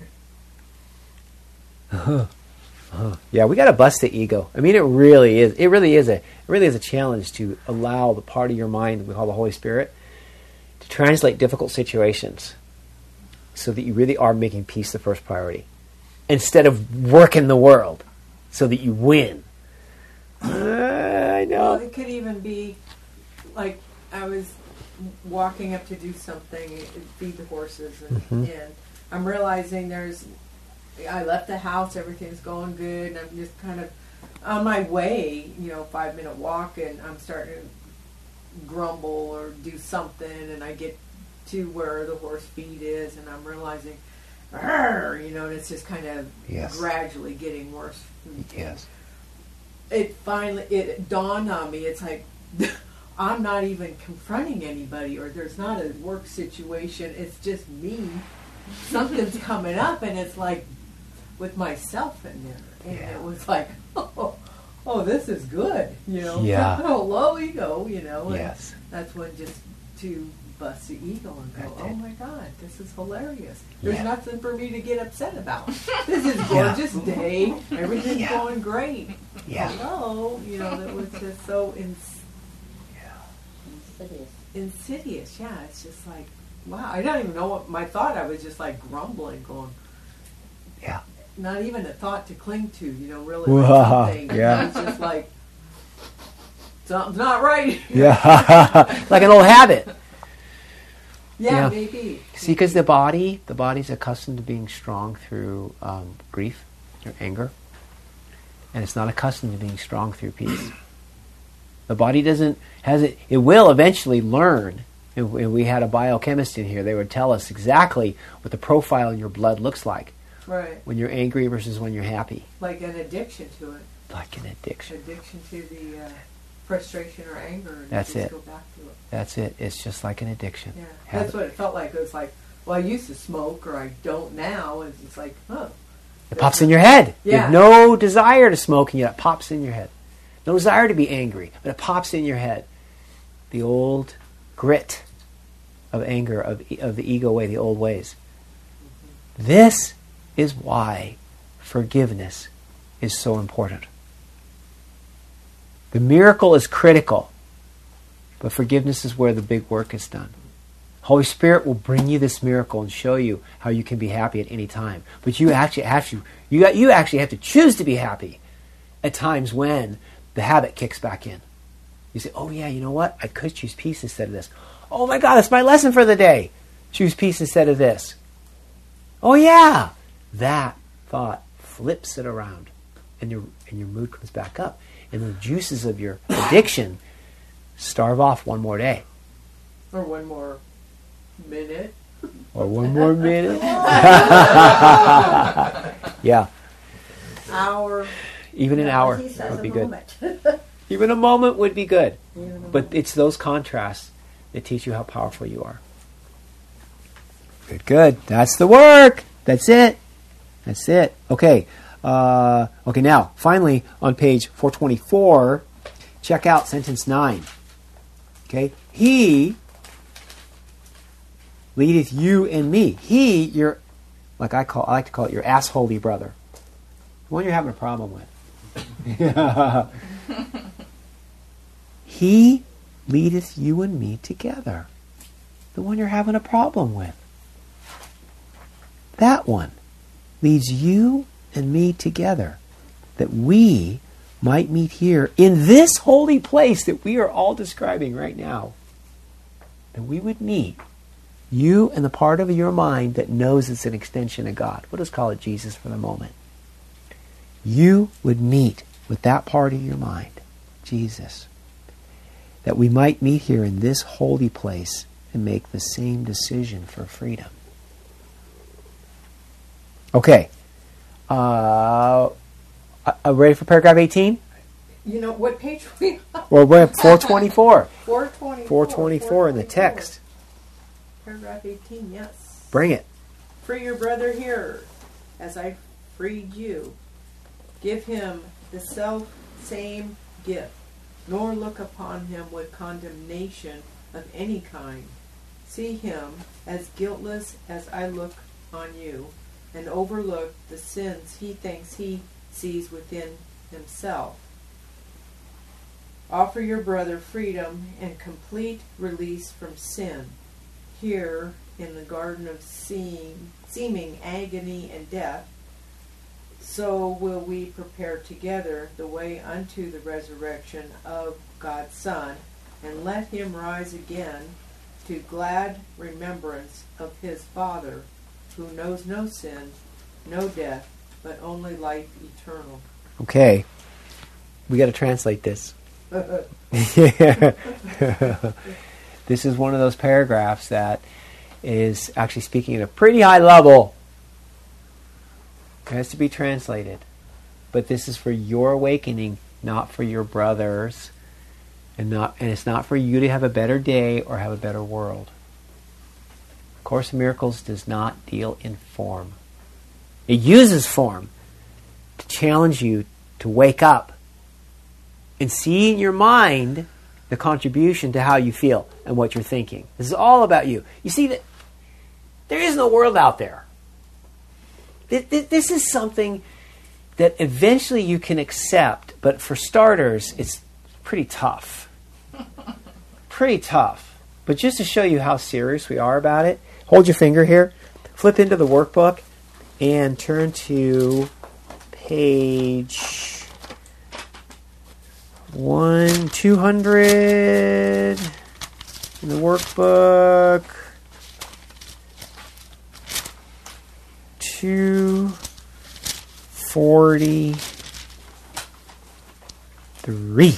Yeah, we got to bust the ego. I mean, it really is a challenge to allow the part of your mind that we call the Holy Spirit to translate difficult situations so that you really are making peace the first priority, instead of working the world so that you win. I know. Well, it could even be like I was walking up to do something, feed the horses, and I'm realizing I left the house, everything's going good, and I'm just kind of on my way, 5-minute walk, and I'm starting to grumble or do something, and I get to where the horse feed is, and I'm realizing, and it's just kind of gradually getting worse. Yes. It dawned on me, it's like, I'm not even confronting anybody, or there's not a work situation, it's just me. Something's coming up, and it's like, with myself in there. And it was like, oh, this is good, Yeah. Oh, low ego, and Yes. that's when just to bust the ego and go, That's oh it. my God, this is hilarious. There's Yeah. nothing for me to get upset about. This is gorgeous day. Everything's going great. Yeah. Hello, that was just so Insidious. insidious. Yeah, it's just like, wow. I don't even know what my thought. I was just like grumbling, going, Yeah. not even a thought to cling to, really. Wow, Like something. yeah. It's just like, something's not right. Yeah. Like an old habit. Yeah, Yeah. maybe. See, because the body's accustomed to being strong through grief or anger, and it's not accustomed to being strong through peace. The body it will eventually learn. And we had a biochemist in here. They would tell us exactly what the profile in your blood looks like Right. when you're angry versus when you're happy. Like an addiction to it. Like an addiction. Addiction to the frustration or anger. And That's just it. Go back to it. That's it. It's just like an addiction. Yeah. Have That's what it felt like. It was like, well, I used to smoke, or I don't now. And it's like, It pops in your head. You Yeah. have no desire to smoke, and yet it pops in your head. No desire to be angry, but it pops in your head. The old grit of anger, of the ego way, the old ways. This is why forgiveness is so important. The miracle is critical, but forgiveness is where the big work is done. Holy Spirit will bring you this miracle and show you how you can be happy at any time. But you actually have to choose to be happy at times when the habit kicks back in. You say, oh yeah, you know what? I could choose peace instead of this. Oh my God, that's my lesson for the day. Choose peace instead of this. Oh yeah. That thought flips it around, and your mood comes back up. And the juices of your addiction starve off one more day. or one more minute. Or one more minute. Yeah. Hour. Even an hour He says would be a good. moment. Even a moment would be good. Even a But moment. it's those contrasts that teach you how powerful you are. Good, good. That's the work. That's it. That's it. Okay. Okay, now, finally, on page 424, check out sentence 9. Okay? He leadeth you and me. He, your, like I like to call it, your assholey brother. The one you're having a problem with. He leadeth you and me together. The one you're having a problem with. That one leads you and me together, that we might meet here in this holy place that we are all describing right now. That we would meet, you and the part of your mind that knows it's an extension of God. We'll just call it Jesus for the moment. you would meet with that part of your mind, Jesus, that we might meet here in this holy place and make the same decision for freedom. Okay. Ready for paragraph 18? You know what page we on? Well, we're at 424. 424. 424 in the text. Paragraph 18, yes. Bring it. Free your brother here, as I freed you. Give him the self-same gift, nor look upon him with condemnation of any kind. See him as guiltless as I look on you, and overlook the sins he thinks he sees within himself. Offer your brother freedom and complete release from sin. Here, in the garden of seeming agony and death, so will we prepare together the way unto the resurrection of God's Son, and let him rise again to glad remembrance of his Father, who knows no sin, no death, but only life eternal. Okay. We got to translate this. This is one of those paragraphs that is actually speaking at a pretty high level. It has to be translated. But this is for your awakening, not for your brothers. And it's not for you to have a better day or have a better world. Course in Miracles does not deal in form. It uses form to challenge you to wake up and see in your mind the contribution to how you feel and what you're thinking. This is all about you. You see that there is no world out there. This is something that eventually you can accept, but for starters, it's pretty tough. Pretty tough. But just to show you how serious we are about it, hold your finger here, flip into the workbook, and turn to page 200 in the workbook. 243.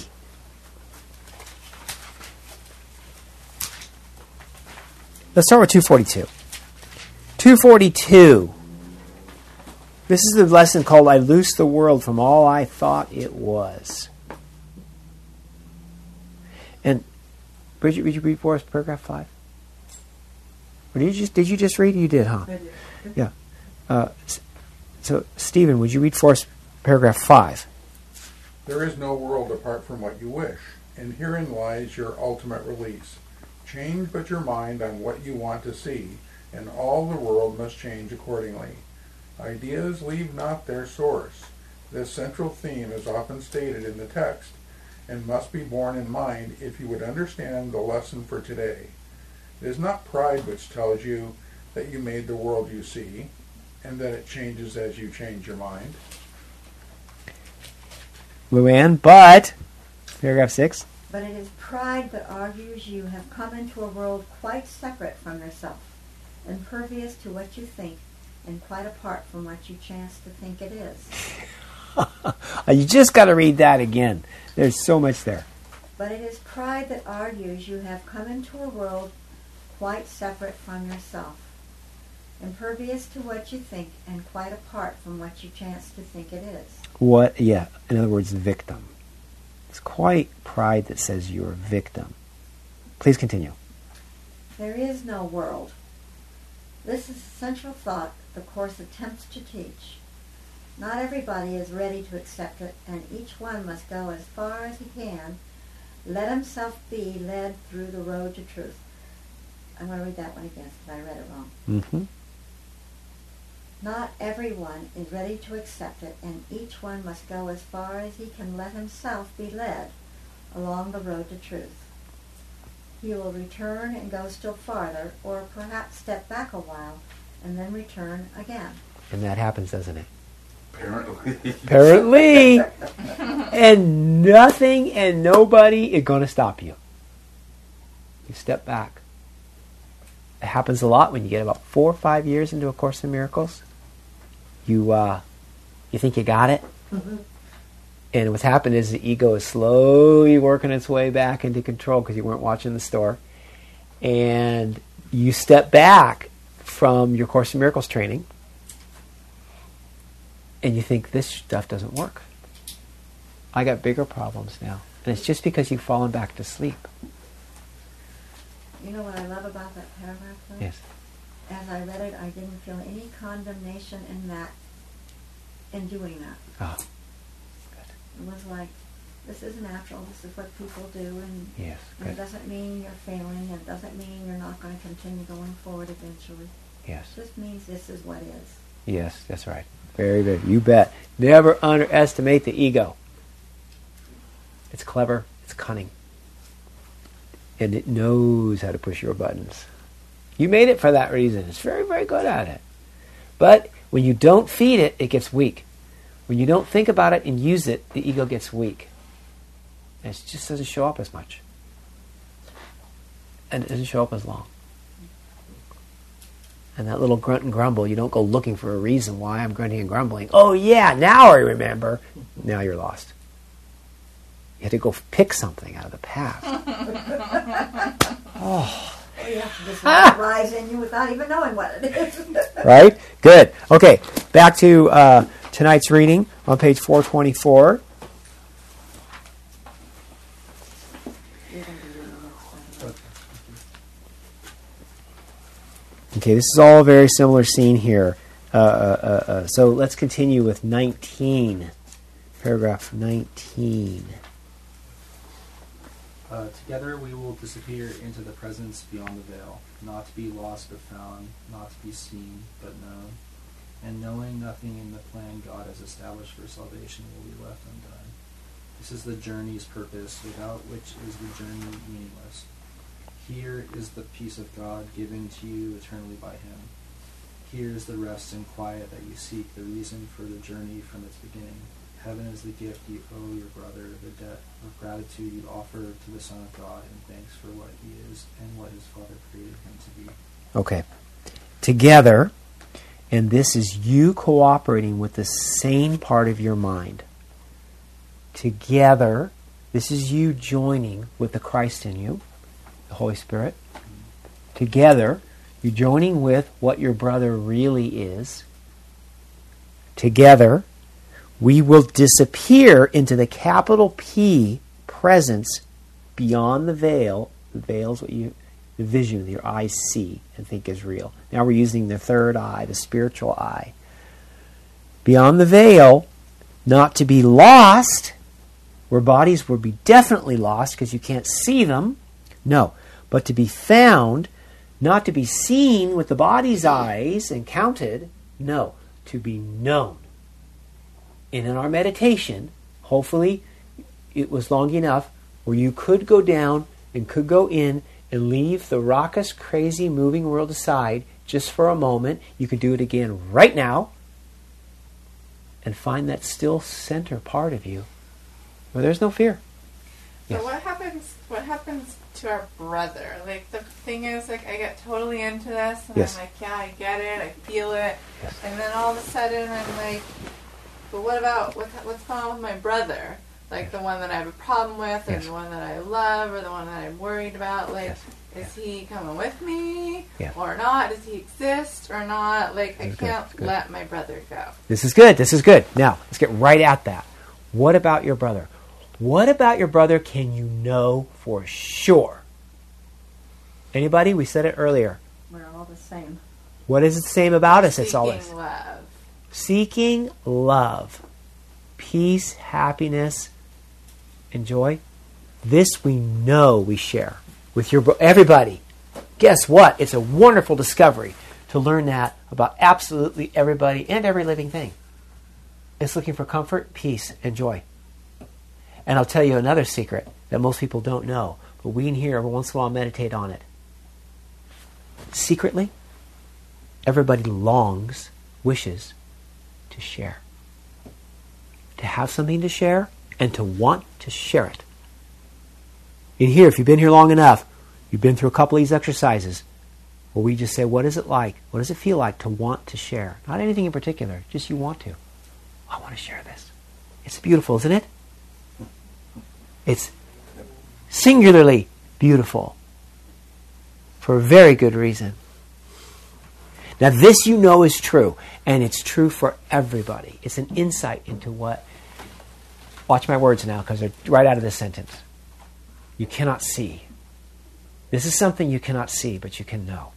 Let's start with 242. 242. This is the lesson called I Loose the World from All I Thought It Was. And Bridget, would you read for us paragraph 5? Or did you just read? You did, huh? I did. Yeah. So, Stephen, would you read for us paragraph 5? There is no world apart from what you wish, and herein lies your ultimate release. Change but your mind on what you want to see, and all the world must change accordingly. Ideas leave not their source. This central theme is often stated in the text, and must be borne in mind if you would understand the lesson for today. It is not pride which tells you that you made the world you see, and that it changes as you change your mind. Luann, but, paragraph 6. But it is pride that argues you have come into a world quite separate from yourself, impervious to what you think, and quite apart from what you chance to think it is. You just got to read that again. There's so much there. But it is pride that argues you have come into a world quite separate from yourself, impervious to what you think, and quite apart from what you chance to think it is. What? Yeah. In other words, victim. It's quite pride that says you're a victim. Please continue. There is no world. This is the central thought the Course attempts to teach. Not everybody is ready to accept it, and each one must go as far as he can, let himself be led through the road to truth. I'm going to read that one again because I read it wrong. Mm-hmm. Not everyone is ready to accept it, and each one must go as far as he can let himself be led along the road to truth. He will return and go still farther, or perhaps step back a while, and then return again. And that happens, doesn't it? Apparently. Apparently. And nothing and nobody is going to stop you. You step back. It happens a lot when you get about 4 or 5 years into A Course in Miracles. You think you got it, And what's happened is the ego is slowly working its way back into control because you weren't watching the store. And you step back from your Course in Miracles training and you think, this stuff doesn't work. I got bigger problems now. And it's just because you've fallen back to sleep. You know what I love about that paragraph, though? Yes. As I read it, I didn't feel any condemnation in doing that. Oh, It was like, this is natural, this is what people do, and yes. it Good. doesn't mean you're failing, and it doesn't mean you're not going to continue going forward eventually. Yes. It just means this is what is. Yes, that's right. Very good. You bet. Never underestimate the ego. It's clever. It's cunning. And it knows how to push your buttons. You made it for that reason. It's very, very good at it. But when you don't feed it, it gets weak. When you don't think about it and use it, the ego gets weak. And it just doesn't show up as much. And it doesn't show up as long. And that little grunt and grumble, you don't go looking for a reason why I'm grunting and grumbling. Oh yeah, now I remember. Now you're lost. You have to go pick something out of the past. Oh, yeah, this might rise in you without even knowing what it is. Right? Good. Okay, back to tonight's reading on page 424. Okay, this is all a very similar scene here. So let's continue with 19. Paragraph 19. Together we will disappear into the presence beyond the veil, not to be lost but found, not to be seen but known, and knowing nothing in the plan God has established for salvation will be left undone. This is the journey's purpose, without which is the journey meaningless. Here is the peace of God given to you eternally by Him. Here is the rest and quiet that you seek, the reason for the journey from its beginning. Heaven is the gift you owe your brother, the debt of gratitude you offer to the Son of God, and thanks for what He is and what His Father created Him to be. Okay. Together, and this is you cooperating with the sane part of your mind. Together, this is you joining with the Christ in you, the Holy Spirit. Together, you're joining with what your brother really is. Together, we will disappear into the capital P presence beyond the veil. The veil is what the vision your eyes see and think is real. Now we're using the third eye, the spiritual eye. Beyond the veil, not to be lost, where bodies will be definitely lost because you can't see them. No, but to be found, not to be seen with the body's eyes and counted. No, to be known. And in our meditation, hopefully it was long enough where you could go down and could go in and leave the raucous, crazy, moving world aside just for a moment. You could do it again right now and find that still center part of you where there's no fear. So Yes. what happens to our brother? Like, the thing is, like, I get totally into this, and Yes. I'm like, yeah, I get it, I feel it, Yes. and then all of a sudden I'm like, but what about, what's going on with my brother? Like, the one that I have a problem with, and Yes. the one that I love, or the one that I'm worried about, like, Yes. is he coming with me, Yeah. or not? Does he exist, or not? Like, I That's good, can't that's good. let my brother go. This is good. This is good. Now, let's get right at that. What about your brother? What about your brother can you know for sure? Anybody? We said it earlier. We're all the same. What is the same about us? It's all this. Seeking love. Seeking love, peace, happiness, and joy. This we know we share with everybody. Guess what? It's a wonderful discovery to learn that about absolutely everybody and every living thing. It's looking for comfort, peace, and joy. And I'll tell you another secret that most people don't know, but we in here every once in a while meditate on it. Secretly, everybody longs, wishes to share. To have something to share and to want to share it. In here, if you've been here long enough, you've been through a couple of these exercises where we just say, what is it like? What does it feel like to want to share? Not anything in particular, just you want to. I want to share this. It's beautiful, isn't it? It's singularly beautiful for a very good reason. Now this you know is true, and it's true for everybody. It's an insight into what... Watch my words now, because they're right out of this sentence. You cannot see. This is something you cannot see, but you can know.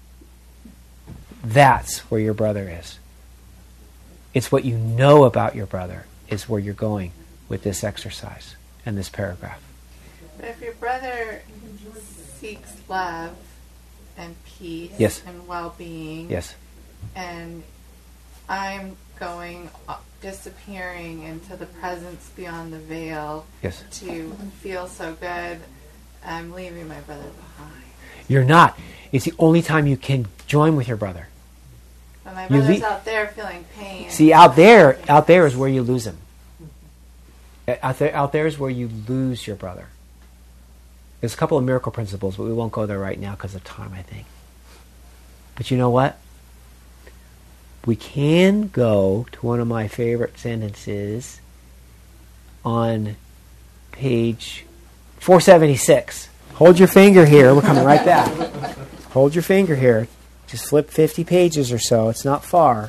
That's where your brother is. It's what you know about your brother is where you're going with this exercise and this paragraph. But if your brother seeks love and peace Yes. and well-being, Yes. and I'm going, disappearing into the presence beyond the veil Yes. to feel so good, I'm leaving my brother behind. You're not. It's the only time you can join with your brother. But my You brother's le- out there feeling pain. See, out there is where you lose him. Out there is where you lose your brother. There's a couple of miracle principles, but we won't go there right now because of time, I think. But you know what? We can go to one of my favorite sentences on page 476. Hold your finger here. We're coming right back. Hold your finger here. Just flip 50 pages or so. It's not far.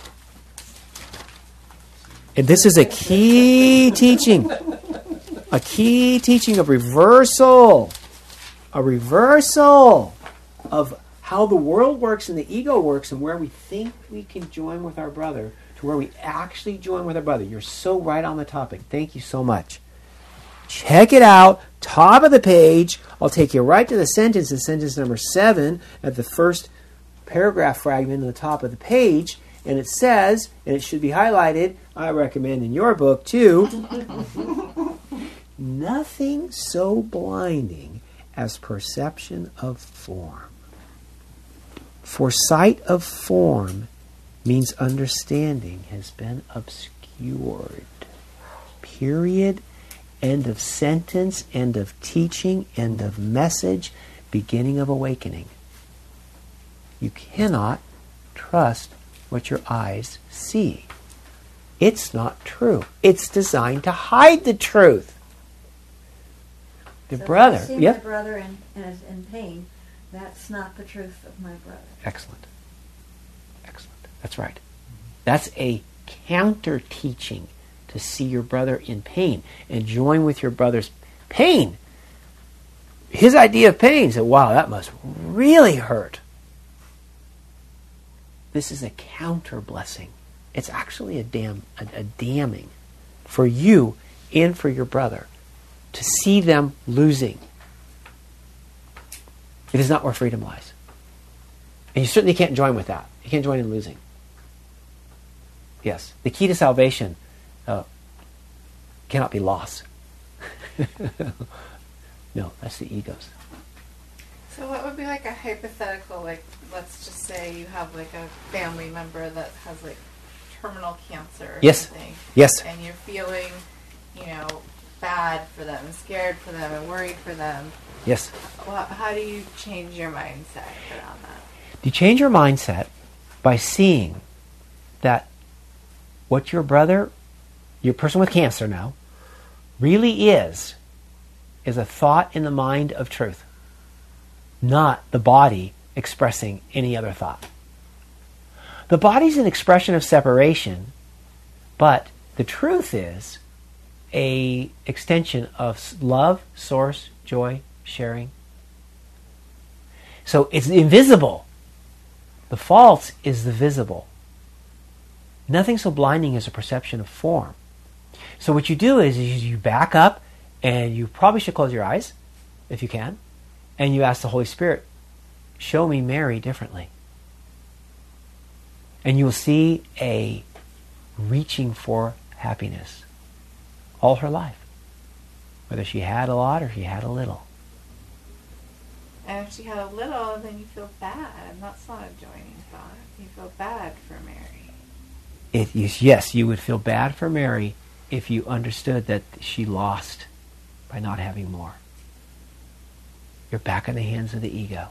And this is a key teaching. A key teaching of reversal. A reversal of how the world works and the ego works and where we think we can join with our brother to where we actually join with our brother. You're so right on the topic. Thank you so much. Check it out. Top of the page. I'll take you right to the sentence. It's sentence number 7 at the first paragraph fragment on the top of the page. And it says, and it should be highlighted, I recommend in your book too, nothing so blinding as perception of form. For sight of form means understanding has been obscured. Period. End of sentence, end of teaching, end of message, beginning of awakening. You cannot trust what your eyes see. It's not true. It's designed to hide the truth. The So brother, if I see yep. my brother in pain, that's not the truth of my brother. Excellent. Excellent. That's right. That's a counter teaching to see your brother in pain and join with your brother's pain. His idea of pain said, wow, that must really hurt. This is a counter blessing. It's actually a damning for you and for your brother to see them losing. It is not where freedom lies. And you certainly can't join with that. You can't join in losing. Yes. The key to salvation cannot be loss. No, that's the egos. So what would be like a hypothetical, like, let's just say you have like a family member that has like terminal cancer or Yes. something. Yes. And you're feeling, bad for them, and scared for them, and worried for them. Yes. Well, how do you change your mindset around that? You change your mindset by seeing that what your brother, your person with cancer now, really is a thought in the mind of truth, not the body expressing any other thought. The body's an expression of separation, but the truth is a extension of love, source, joy, sharing. So it's invisible. The false is the visible. Nothing so blinding as a perception of form. So what you do is you back up, and you probably should close your eyes, if you can, and you ask the Holy Spirit, show me Mary differently. And you will see a reaching for happiness all her life, whether she had a lot or she had a little. And if she had a little, then you feel bad. And that's not a joining thought. You feel bad for Mary. Yes, you would feel bad for Mary if you understood that she lost by not having more. You're back in the hands of the ego.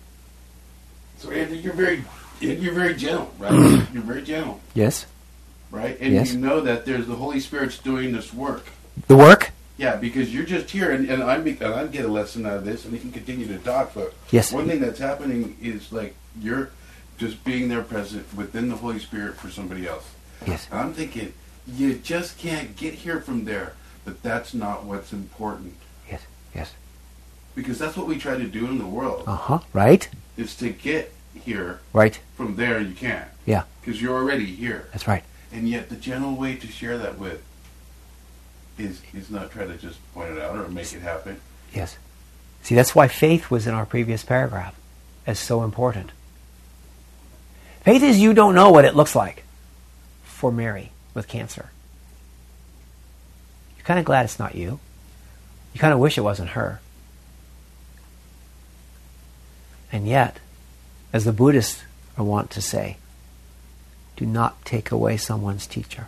So Andrew, you're very gentle, right? You're very gentle. Yes? right? And Yes. you know that there's the Holy Spirit's doing this work. The work? Yeah, because you're just here, and I get a lesson out of this, and we can continue to talk. But Yes. one thing that's happening is like you're just being there present within the Holy Spirit for somebody else. Yes. And I'm thinking you just can't get here from there, but that's not what's important, Yes. Yes. because that's what we try to do in the world. Right? Is to get here Right. from there. You can't, Yeah. because you're already here. That's right. And yet the general way to share that with is not try to just point it out or make it happen. Yes. See, that's why faith was in our previous paragraph as so important. Faith is you don't know what it looks like for Mary with cancer. You're kind of glad it's not you. You kind of wish it wasn't her. And yet, as the Buddhists want to say, do not take away someone's teacher.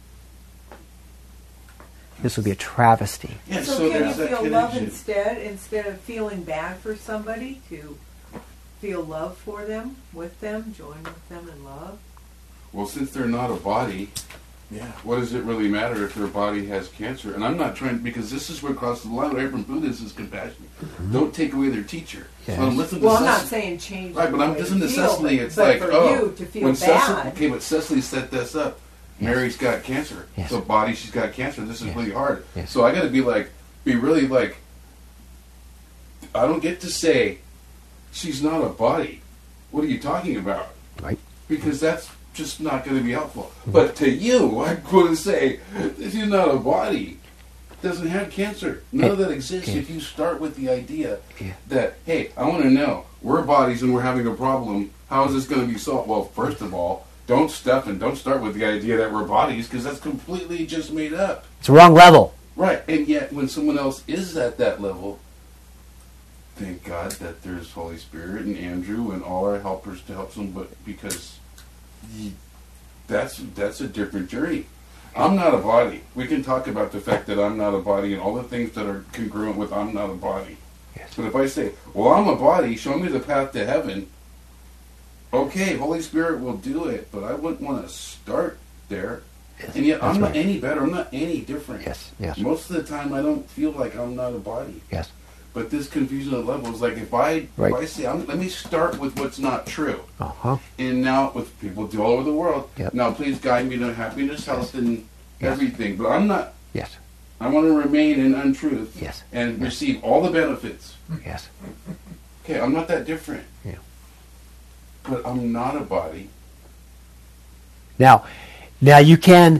This would be a travesty. Yeah, So can you there's that feel love connection. instead of feeling bad for somebody, to feel love for them, with them, join with them in love? Well, since they're not a body, Yeah. what does it really matter if their body has cancer? And I'm not trying, because this is where crosses the line right from Buddhism is compassion. Don't take away their teacher. Yes. So listen to Well, I'm not Cecily. saying change. Right, but the I'm way listening you to feel, Cecily. but- It's but like, for oh, you to feel when Cecily, bad. okay, but Cecily set this up. Mary's got cancer. Yes. So body, she's got cancer. This is Yes. really hard. Yes. So I got to be really like, I don't get to say she's not a body. What are you talking about? Right. Because that's just not going to be helpful. But to you, I'm going to say, this is not a body. Doesn't have cancer. None of that exists Yeah. if you start with the idea Yeah. that, hey, I want to know, we're bodies and we're having a problem. How is this going to be solved? Well, first of all, don't start with the idea that we're bodies, because that's completely just made up. It's the wrong level. Right. And yet, when someone else is at that level, thank God that there's Holy Spirit and Andrew and all our helpers to help them, but because that's a different journey. I'm not a body. We can talk about the fact that I'm not a body and all the things that are congruent with I'm not a body. Yes. But if I say, well, I'm a body, show me the path to heaven, okay, Holy Spirit will do it, but I wouldn't want to start there. Yes. And yet, That's I'm not right. any better. I'm not any different. Yes. Yes. Most of the time, I don't feel like I'm not a body. Yes. But this confusion of levels, like if I say, let me start with what's not true. And now, with people all over the world, Yep. now please guide me to happiness, health, and Yes. everything. But I'm not. Yes. I want to remain in untruth Yes. and Yes. receive all the benefits. Yes. Okay, I'm not that different. Yeah. But I'm not a body. Now you can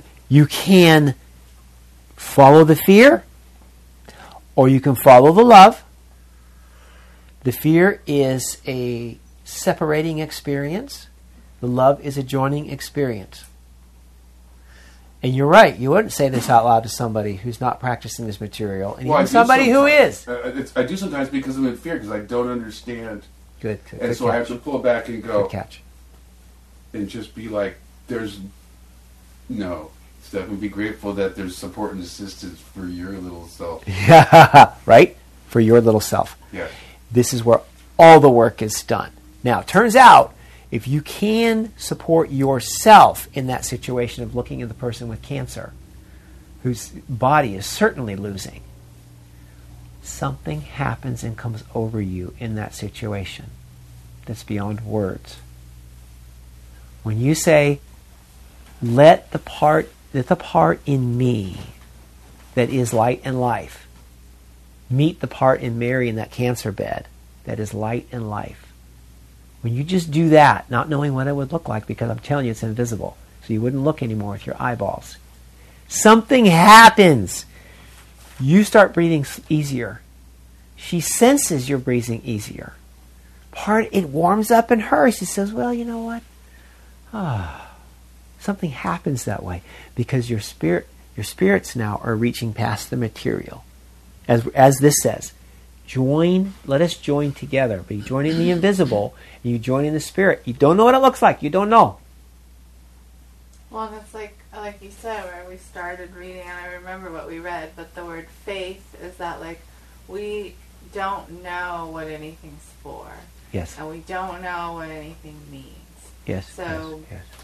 follow the fear, or you can follow the love. The fear is a separating experience. The love is a joining experience. And you're right, you wouldn't say this out loud to somebody who's not practicing this material, and Well, I even do somebody who is. I do sometimes because I'm in fear, because I don't understand. Good. And Good so I have catch. to pull back and go Good catch. and just be like, no, Steph, and be grateful that there's support and assistance for your little self. Right? For your little self. Yeah. This is where all the work is done. Now, it turns out, if you can support yourself in that situation of looking at the person with cancer, whose body is certainly losing, something happens and comes over you in that situation that's beyond words. When you say, let the part in me that is light and life meet the part in Mary in that cancer bed that is light and life. When you just do that, not knowing what it would look like, because I'm telling you it's invisible, so you wouldn't look anymore with your eyeballs, something happens. You start breathing easier. She senses you're breathing easier. It warms up in her. She says, well, you know what? Something happens that way because your spirits now are reaching past the material. As this says, let us join together. But you join in the invisible, and you join in the spirit. You don't know what it looks like. You don't know. Well, and it's like you said, where we started reading, and I remember what we read, but the word faith is that, like, we don't know what anything's for. Yes. And we don't know what anything means. Yes. So yes.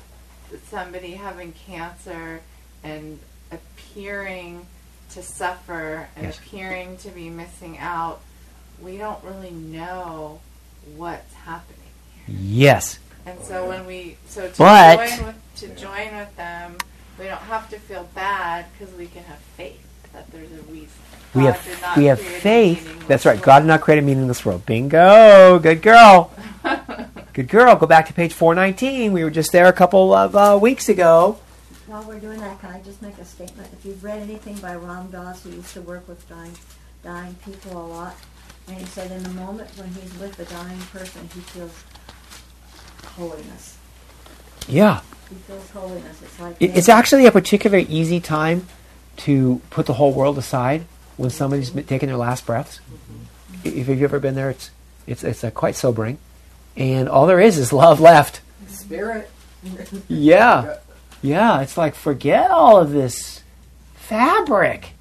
somebody having cancer and appearing to suffer and Yes. appearing to be missing out, we don't really know what's happening here. Yes. And so when we to But- join with them, we don't have to feel bad because we can have faith that there's a reason. We God have did not we have create a faith. meaningless That's right. world. God did not create a meaningless world. Bingo. Good girl. Good girl. Go back to page 419. We were just there a couple of weeks ago. While we're doing that, can I just make a statement? If you've read anything by Ram Dass, who used to work with dying people a lot, and he said in the moment when he's with a dying person, he feels holiness. Yeah. He feels holiness. It's like It's actually a particularly easy time to put the whole world aside when somebody's taking their last breaths. If you've ever been there, it's quite sobering. And all there is love left. Spirit. Yeah. Yeah, it's like forget all of this fabric,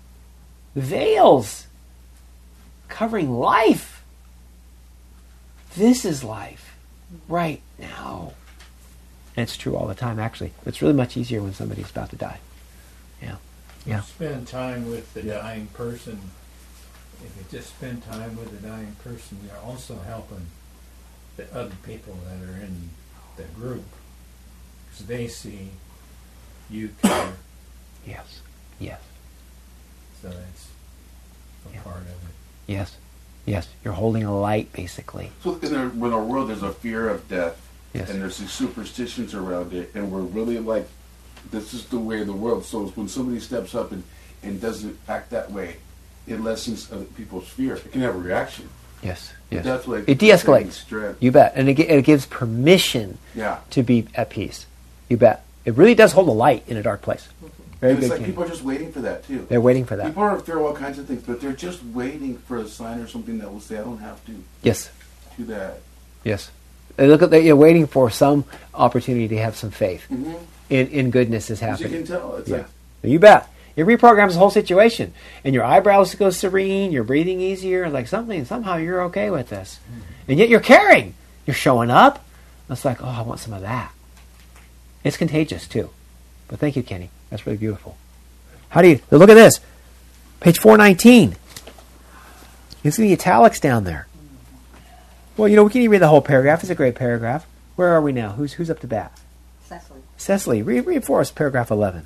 veils, covering life. This is life right now. And it's true all the time, actually. It's really much easier when somebody's about to die. Yeah. Yeah. Spend time with the dying person. If you just spend time with the dying person, you're also helping the other people that are in the group, because they see you care, Yes. Yes. so that's a Yeah. part of it. Yes. Yes. You're holding a light, basically. So in our world, there's a fear of death, Yes. and there's these superstitions around it, and we're really like, this is the way of the world. So when somebody steps up and doesn't act that way, it lessens other people's fear. It can have a reaction. Yes. Yes. That's what It de-escalates. Strength. You bet. And it gives permission Yeah. to be at peace. You bet. It really does hold a light in a dark place. Very And it's good. like Kenny. people are just waiting for that too. They're waiting for that. People are in fear of all kinds of things, but they're just waiting for a sign or something that will say, I don't have to Yes. do that. Yes. They look at you're waiting for some opportunity to have some faith Mm-hmm. in goodness is As you happening. can tell. It's Yeah. like, You bet. It reprograms the whole situation. And your eyebrows go serene, you're breathing easier, like somehow you're okay with this. And yet you're caring. You're showing up. It's like, oh, I want some of that. It's contagious too. But thank you, Kenny. That's really beautiful. How do you look at this? Page 419. You see the italics down there. Well, we can read the whole paragraph. It's a great paragraph. Where are we now? Who's up to bat? Cecily. Cecily, read for us paragraph 11.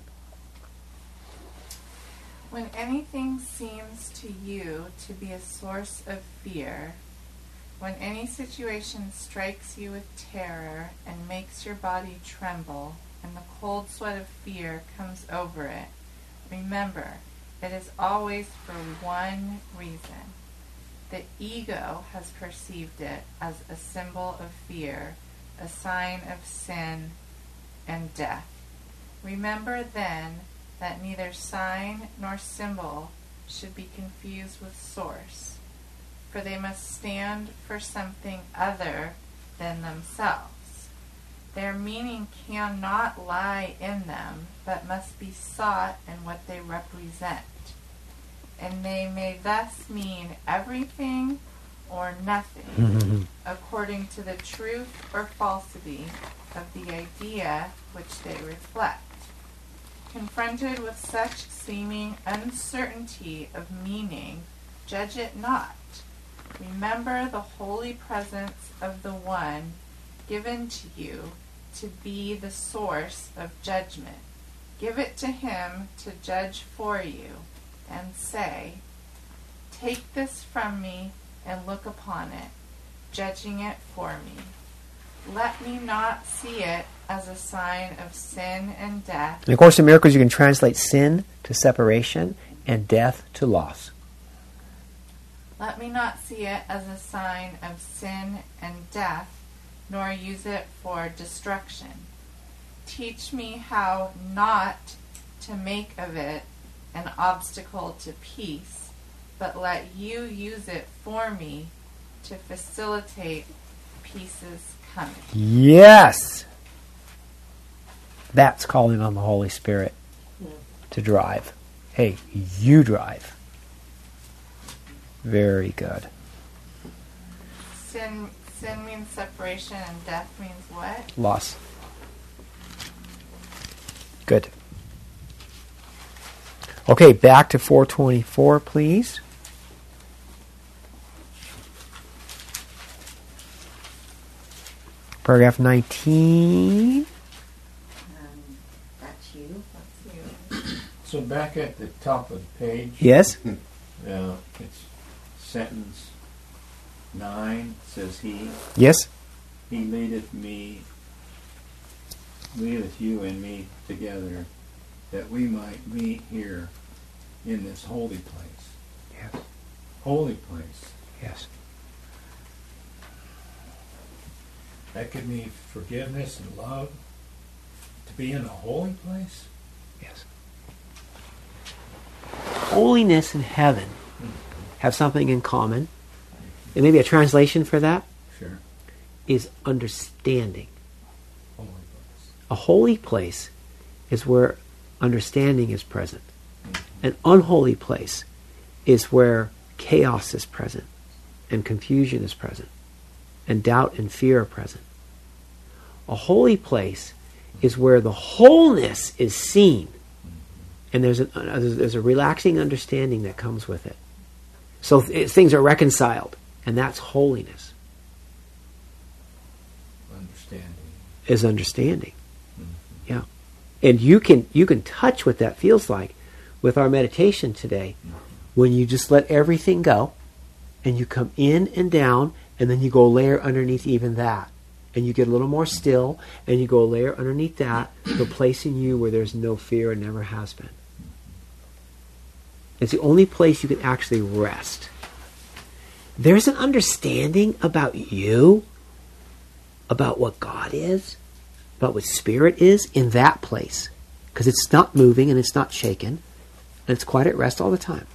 When anything seems to you to be a source of fear, when any situation strikes you with terror and makes your body tremble, and the cold sweat of fear comes over it, remember, it is always for one reason. The ego has perceived it as a symbol of fear, a sign of sin and death. Remember then that neither sign nor symbol should be confused with source, for they must stand for something other than themselves. Their meaning cannot lie in them, but must be sought in what they represent. And they may thus mean everything or nothing, according to the truth or falsity of the idea which they reflect. Confronted with such seeming uncertainty of meaning, judge it not. Remember the holy presence of the One given to you to be the source of judgment. Give it to Him to judge for you, and say, take this from me and look upon it, judging it for me. Let me not see it as a sign of sin and death. In A Course in Miracles, you can translate sin to separation and death to loss. Let me not see it as a sign of sin and death, nor use it for destruction. Teach me how not to make of it an obstacle to peace, but let you use it for me to facilitate peace's coming. Yes! That's calling on the Holy Spirit to drive. Hey, you drive. Very good. Sin means separation and death means what? Loss. Good. Okay, back to 424, please. Paragraph 19. That's you. So back at the top of the page, Yes? it's sentence 9, says he Yes? leadeth you and me together, that we might meet here in this holy place. Yes. Holy place. Yes. That could mean forgiveness and love. To be in a holy place? Yes. Holiness and heaven have something in common. And maybe a translation for that Sure. is understanding. Holy place. A holy place is where understanding is present. An unholy place is where chaos is present, and confusion is present, and doubt and fear are present. A holy place is where the wholeness is seen, and there's a relaxing understanding that comes with it. So things are reconciled, and that's holiness. Understanding. Is understanding. Yeah. And you can touch what that feels like with our meditation today, when you just let everything go, and you come in and down, and then you go a layer underneath even that. And you get a little more still, and you go a layer underneath that, the place in you where there's no fear and never has been. It's the only place you can actually rest. There's an understanding about you, about what God is, about what Spirit is in that place. Because it's not moving and it's not shaken, and it's quite at rest all the time.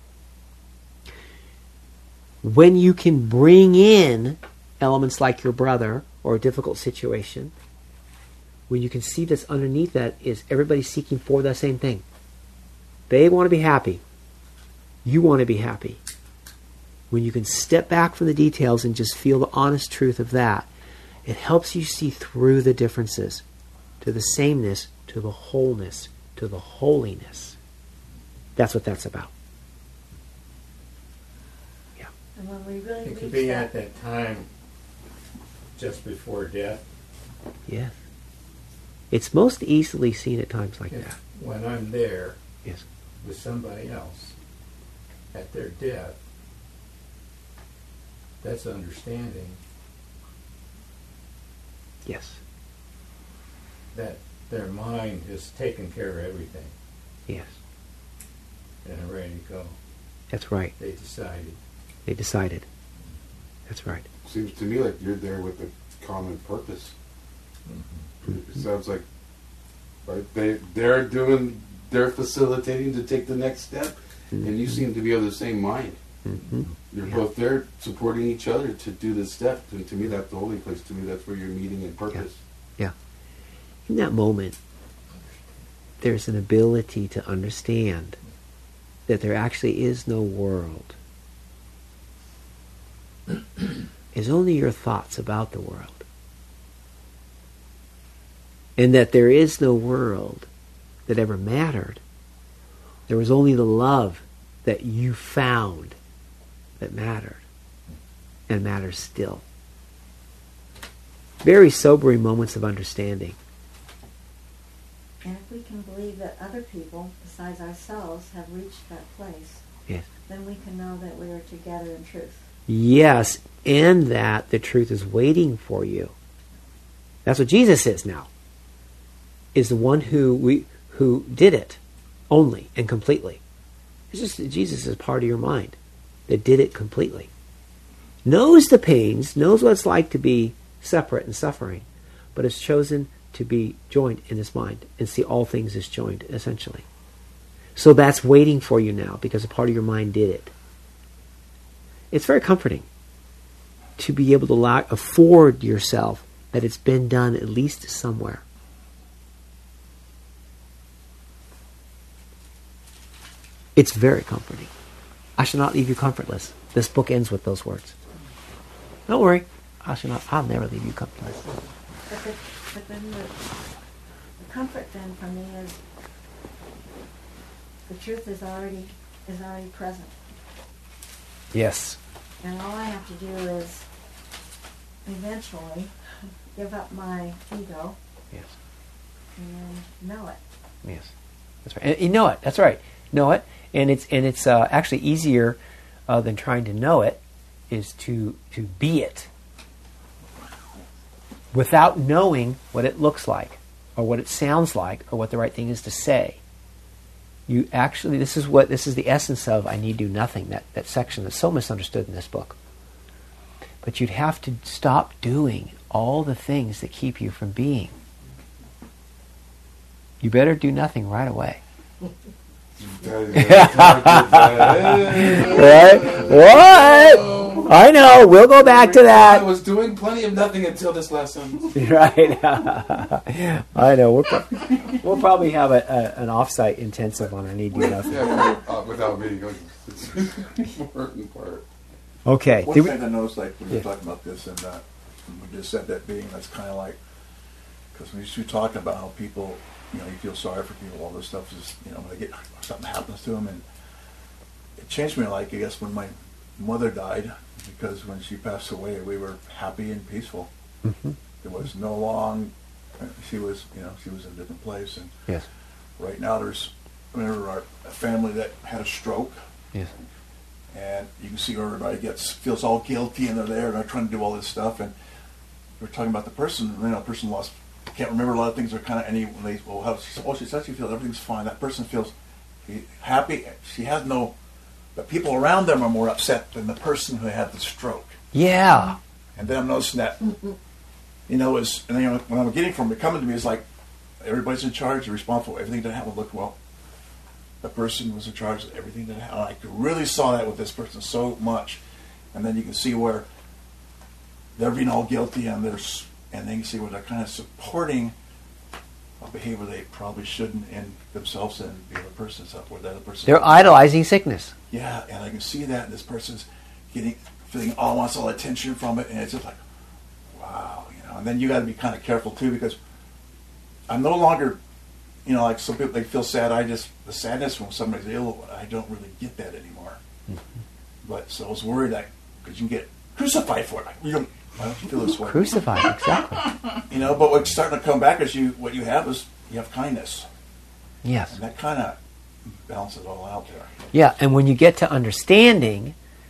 When you can bring in elements like your brother or a difficult situation, when you can see this underneath that is everybody seeking for the same thing. They want to be happy. You want to be happy. When you can step back from the details and just feel the honest truth of that, it helps you see through the differences to the sameness, to the wholeness, to the holiness. That's what that's about. Yeah. And when we really It could reach be that, at that time just before death. Yes. It's most easily seen at times like that. When I'm there Yes. with somebody else at their death, that's understanding Yes. that their mind has taken care of everything Yes. and are ready to go. That's right. They decided. They decided. That's right. Seems to me like you're there with a common purpose. It sounds like they're facilitating to take the next step, and you seem to be of the same mind. Mm-hmm. You're both there supporting each other to do this step, and to me that's the holy place. To me that's where you're meeting in purpose. Yeah. In that moment, there's an ability to understand that there actually is no world. It's only your thoughts about the world. And that there is no world that ever mattered. There was only the love that you found that mattered. And matters still. Very sobering moments of understanding. and if we can believe that other people besides ourselves have reached that place, Yes. then we can know that we are together in truth. Yes, and that the truth is waiting for you. That's what Jesus is now. Is the one who did it only and completely. It's just that Jesus is part of your mind that did it completely. Knows the pains, knows what it's like to be separate and suffering, but has chosen to be joined in his mind and see all things as joined, essentially. So that's waiting for you now because a part of your mind did it. It's very comforting to be able to afford yourself that it's been done at least somewhere. It's very comforting. I shall not leave you comfortless. This book ends with those words. Don't worry. I'll never leave you comfortless. But then the comfort then for me is the truth is already present. Yes. And all I have to do is eventually give up my ego Yes. and know it. Yes. That's right. And you know it. That's right. Know it. And it's actually easier than trying to know it is to be it without knowing what it looks like or what it sounds like or what the right thing is to say. You actually, this is the essence of I need do nothing, that section that's so misunderstood in this book. But you'd have to stop doing all the things that keep you from being. You better do nothing right away. Right? What? I know. We'll go back to that. I was doing plenty of nothing until this lesson. Right. I know. We'll probably have an off-site intensive on I need do nothing. Yeah, without me. It's the important part. Okay. One thing I noticed, like when we were talking about this, and we just said that being, that's kind of like, because when you talk about how people, you feel sorry for people, all this stuff is, when they get, something happens to them, and it changed me, like, I guess when my mother died, because when she passed away, we were happy and peaceful. Mm-hmm. There was no long, she was in a different place, and Yes. right now there's, a family that had a stroke. Yes. And you can see where everybody feels all guilty, and they're there, and they're trying to do all this stuff. And we're talking about the person. The person can't remember a lot of things. They're kind of she says she feels everything's fine. That person feels happy. She has no. The people around them are more upset than the person who had the stroke. Yeah. And then I'm noticing that. When I'm getting from it coming to me, it's like everybody's in charge, they're responsible for everything that happened. Look, well, the person was in charge of everything that happened. I really saw that with this person so much. And then you can see where they're being all guilty, and then you see where they're kind of supporting a behavior they probably shouldn't in themselves and the other person's up where the other person. They're idolizing sickness. Yeah, and I can see that, and this person's feeling wants all attention from it, and it's just like, wow, And then you got to be kind of careful too, because I'm no longer, like some people, they feel sad. The sadness when somebody's ill, I don't really get that anymore. Mm-hmm. But so I was worried because you can get crucified for it. Why don't you feel this way? Crucified, exactly. But what's starting to come back is what you have kindness. Yes. And that kind of balances it all out there. Yeah, and when you get to understanding,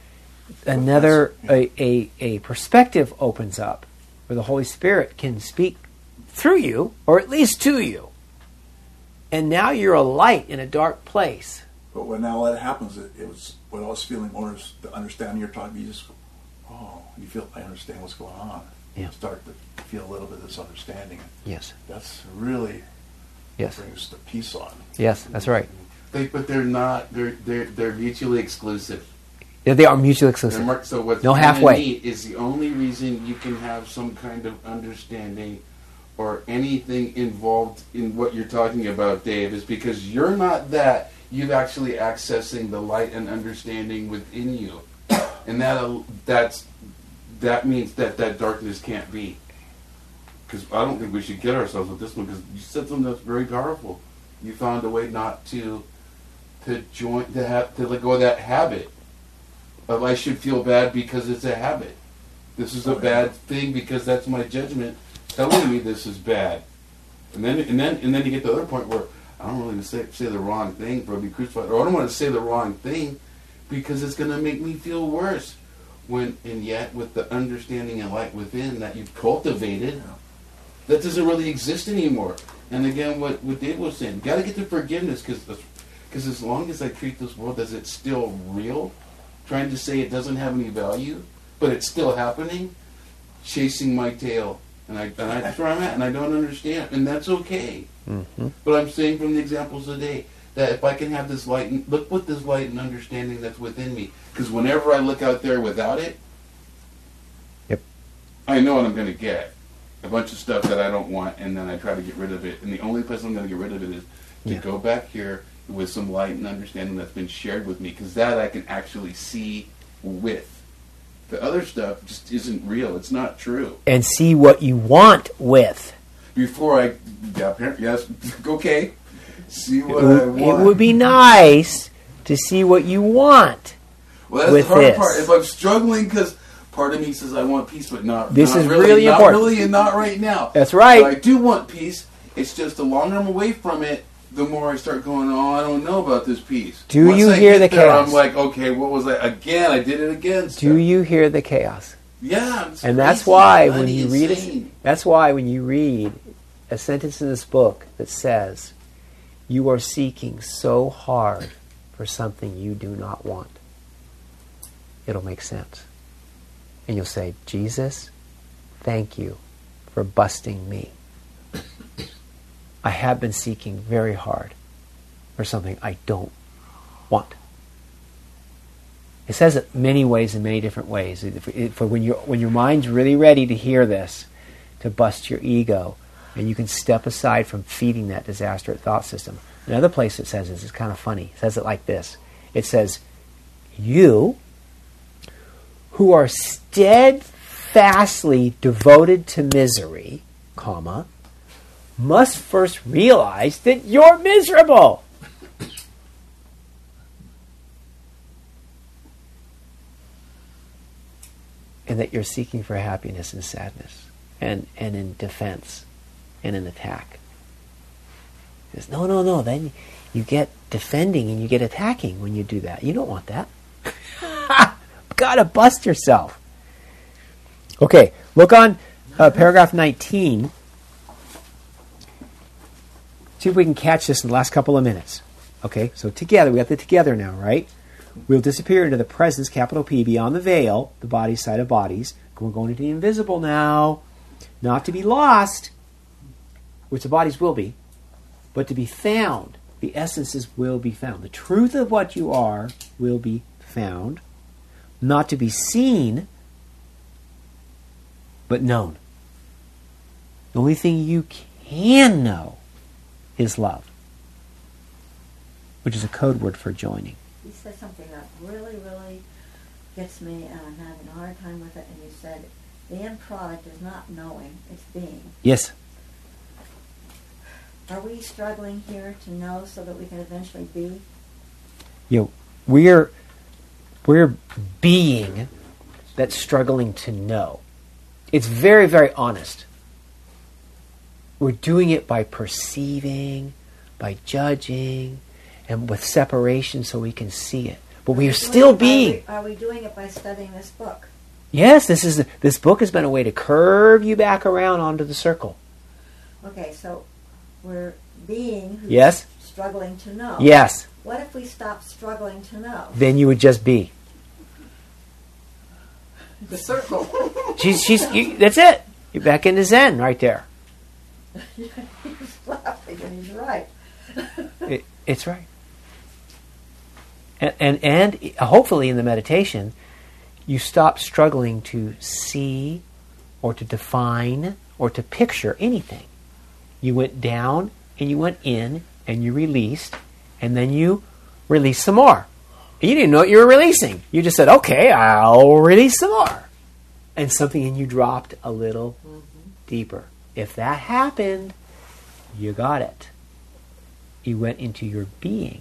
a perspective opens up where the Holy Spirit can speak through you, or at least to you. And now you're a light in a dark place. But when all that happens, it was what I was feeling more is the understanding you're talking. You just, you feel, I understand what's going on. Yeah. You start to feel a little bit of this understanding. Yes. That's really yes. brings the peace on. Yes, that's right. But they're not. They're mutually exclusive. Yeah, they are mutually exclusive. So what's no halfway. Neat is the only reason you can have some kind of understanding or anything involved in what you're talking about, Dave, is because you're not that. You're actually accessing the light and understanding within you, and that means that darkness can't be. Because I don't think we should get ourselves with this one. Because you said something that's very powerful. You found a way not to let go of that habit of I should feel bad because it's a habit. This is a bad thing because that's my judgment telling me this is bad. And then you get to the other point where I don't really say the wrong thing for be crucified, or I don't want to say the wrong thing because it's going to make me feel worse. And yet with the understanding and light within that you've cultivated, that doesn't really exist anymore. And again, what Dave was saying, you got to get to forgiveness because as long as I treat this world as it's still real, trying to say it doesn't have any value, but it's still happening, chasing my tail. And that's where I'm at, and I don't understand, and that's okay. Mm-hmm. But I'm saying from the examples today that if I can have this light, look with this light and understanding that's within me, because whenever I look out there without it, yep, I know what I'm going to get. A bunch of stuff that I don't want, and then I try to get rid of it. And the only place I'm going to get rid of it is to go back here with some light and understanding that's been shared with me, because that I can actually see with. The other stuff just isn't real. It's not true. And see what you want with. before I got parent. Yes, okay. See what It I would, want. it would be nice to see what you want. Well, that's with the hard this. part. If I'm struggling, because part of me says I want peace, but not. This not is really, really not important. Really, and not right now. That's right. But I do want peace. It's just the longer I'm away from it, the more I start going, oh, I don't know about this peace. Do Once you I hear get the there, chaos? I'm like, okay, what was that? Again, I did it again. Do you hear the chaos? Yeah, it's And that's crazy, why bloody when you read insane. that's why when you read a sentence in this book that says you are seeking so hard for something you do not want, it'll make sense. And you'll say, Jesus, thank you for busting me. I have been seeking very hard for something I don't want. It says it many ways in many different ways. For when your mind's really ready to hear this, to bust your ego, and you can step aside from feeding that disastrous thought system. Another place it says this is kind of funny. It says it like this. It says, you who are steadfastly devoted to misery, comma, must first realize that you're miserable. And that you're seeking for happiness and sadness and in defense and in attack. He says, no, then you get defending and you get attacking when you do that. You don't want that. Gotta bust yourself. Okay, look on paragraph 19. See if we can catch this in the last couple of minutes. Okay, so together, we got the together now, right? We'll disappear into the presence, capital P, beyond the veil, the body side of bodies. We're going into the invisible now. Not to be lost, which the bodies will be, but to be found. The essences will be found. The truth of what you are will be found. Not to be seen, but known. The only thing you can know is love, which is a code word for joining. You said something that really, really gets me, and I'm having a hard time with it, and you said the end product is not knowing, it's being. Yes. Are we struggling here to know so that we can eventually be? We're being that's struggling to know. It's very, very honest. We're doing it by perceiving, by judging, and with separation so we can see it. But we are still being. Are we doing it by studying this book? Yes, this book has been a way to curve you back around onto the circle. Okay, so we're being who's Yes. struggling to know. Yes. What if we stop struggling to know? Then you would just be. The circle. That's it. You're back into Zen right there. He's laughing, and he's right. It's right. And hopefully in the meditation, you stop struggling to see or to define or to picture anything. You went down and you went in and you released, and then you released some more. You didn't know what you were releasing. You just said, okay, I'll release some more. And something in you dropped a little deeper. If that happened, you got it. You went into your being.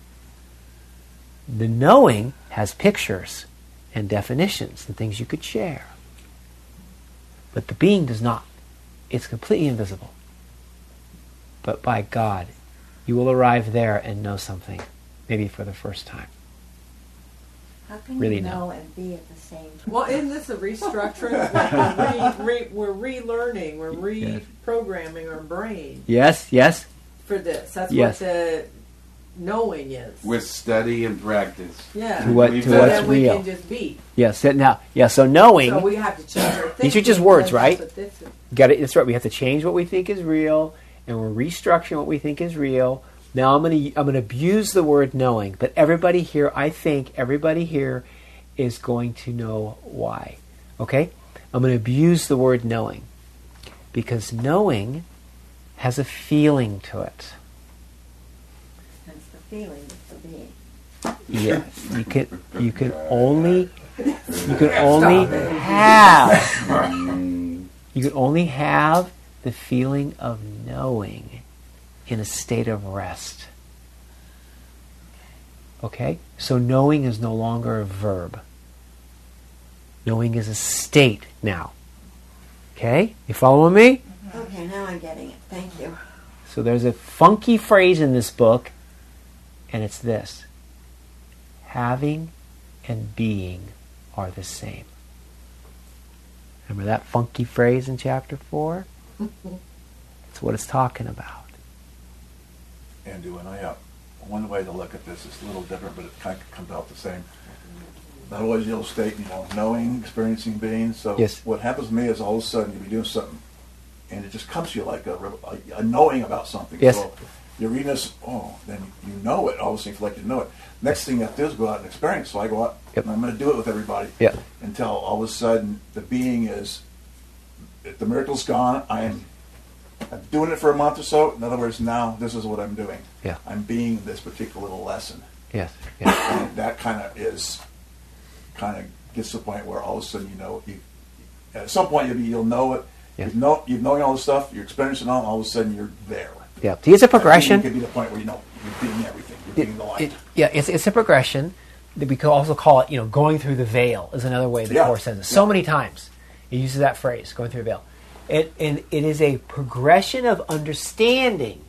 The knowing has pictures and definitions and things you could share. But the being does not. It's completely invisible. But by God, you will arrive there and know something, maybe for the first time. How can Really you know. know and be at the same time? Well, isn't this a restructuring? We're relearning, we're reprogramming our brain Yes, yes. for this. That's Yes. what the knowing is. With study and practice. Yeah. To what- Believe to So that. what's then we real. can just be. Yes. Now, yeah. So knowing. So we have to change our thinking. These are just words, because right? that's what this is. Got it. That's right. We have to change what we think is real, and we're restructuring what we think is real. Now I'm gonna abuse the word knowing, but everybody here, I think everybody here is going to know why. Okay? I'm going to abuse the word knowing because knowing has a feeling to it. That's the feeling, it's the being. Yes, you can only have the the feeling of knowing in a state of rest. Okay? So knowing is no longer a verb. Knowing is a state now. Okay? You following me? Okay, now I'm getting it. Thank you. So there's a funky phrase in this book, and it's this. Having and being are the same. Remember that funky phrase in chapter 4? That's what it's talking about. Andy, one way to look at this is a little different, but it kind of comes out the same. Not always you'll state, knowing, experiencing, being. So Yes. what happens to me is all of a sudden you'll be doing something, and it just comes to you like a knowing about something. Yes. So you're reading this, then you know it. All of a sudden you feel like you know it. Next thing you have to do is go out and experience. So I go out, Yep. and I'm going to do it with everybody. Yep. Until all of a sudden the being is, the miracle's gone. I'm doing it for a month or so. In other words, now this is what I'm doing. Yeah. I'm being this particular little lesson. Yes. Yes. And that kind of gets to the point where all of a sudden at some point you'll know it. Yeah. You've known all this stuff. You're experiencing all of a sudden you're there. Yeah. See, it's a progression. It could be the point where you're being everything. You're being the light. It's a progression. We could also call it, going through the veil is another way the Course says it. So many times it uses that phrase, going through the veil. And it is a progression of understanding.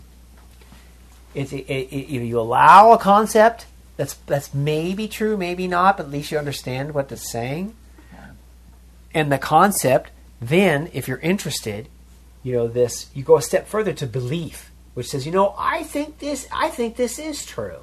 You allow a concept that's maybe true, maybe not, but at least you understand what it's saying. And the concept, then, if you're interested, you go a step further to belief, which says, I think this is true.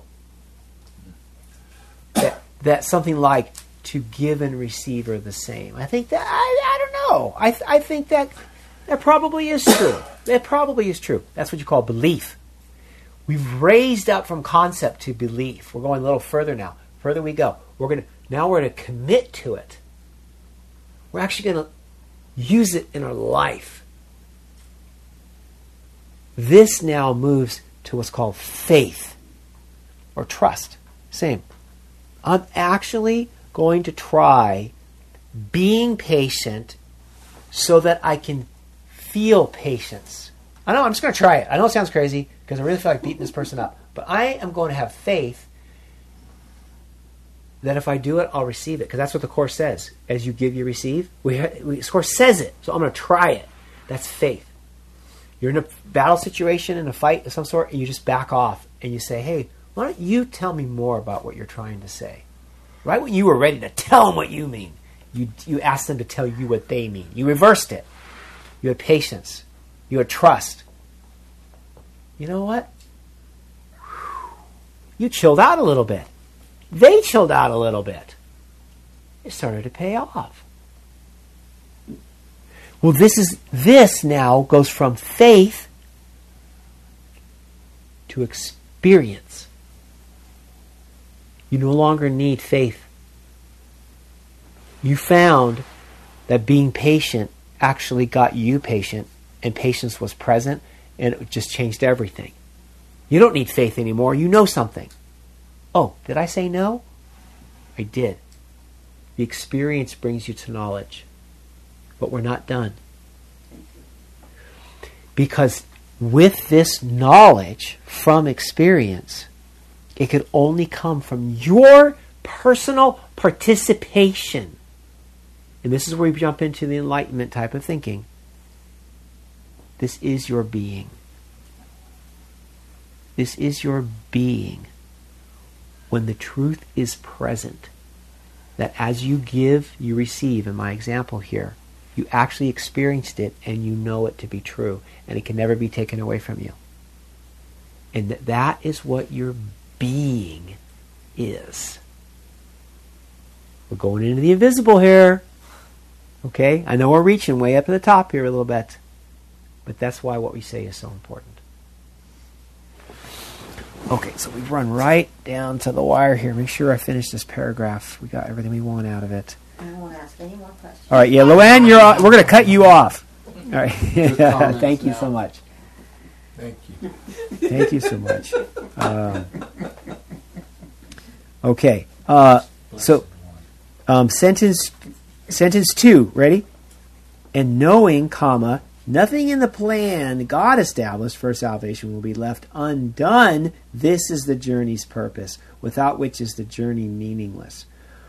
That something like to give and receive are the same. I think that I don't know. I think that probably is true. That probably is true. That's what you call belief. We've raised up from concept to belief. We're going a little further now. Further we go. We're going to commit to it. We're actually going to use it in our life. This now moves to what's called faith or trust. Same. I'm actually going to try being patient so that I can feel patience. I know, I'm just going to try it. I know it sounds crazy because I really feel like beating this person up. But I am going to have faith that if I do it, I'll receive it. Because that's what the Course says. As you give, you receive. The Course says it. So I'm going to try it. That's faith. You're in a battle situation, in a fight of some sort, and you just back off. And you say, hey, why don't you tell me more about what you're trying to say? Right when you were ready to tell them what you mean, you asked them to tell you what they mean. You reversed it. You had patience. You had trust. You know what? You chilled out a little bit. They chilled out a little bit. It started to pay off. Well, this now goes from faith to experience. You no longer need faith. You found that being patient actually got you patient, and patience was present, and it just changed everything. You don't need faith anymore. You know something. Oh, did I say no? I did. The experience brings you to knowledge. But we're not done. Because with this knowledge from experience, it could only come from your personal participation. And this is where we jump into the enlightenment type of thinking. This is your being. This is your being. When the truth is present, that as you give, you receive, in my example here, you actually experienced it and you know it to be true, and it can never be taken away from you. And that is what your being is. We're going into the invisible here. Okay? I know we're reaching way up to the top here a little bit. But that's why what we say is so important. Okay, so we've run right down to the wire here. Make sure I finish this paragraph. We got everything we want out of it. I won't ask any more questions. All right, yeah, Luann, you're on. We're going to cut you off. All right. Thank you so much. Thank you. Thank you so much. Okay. So, sentence 2. Ready? And knowing, comma, Nothing in the plan God established for salvation will be left undone. This is the journey's purpose, without which is the journey meaningless.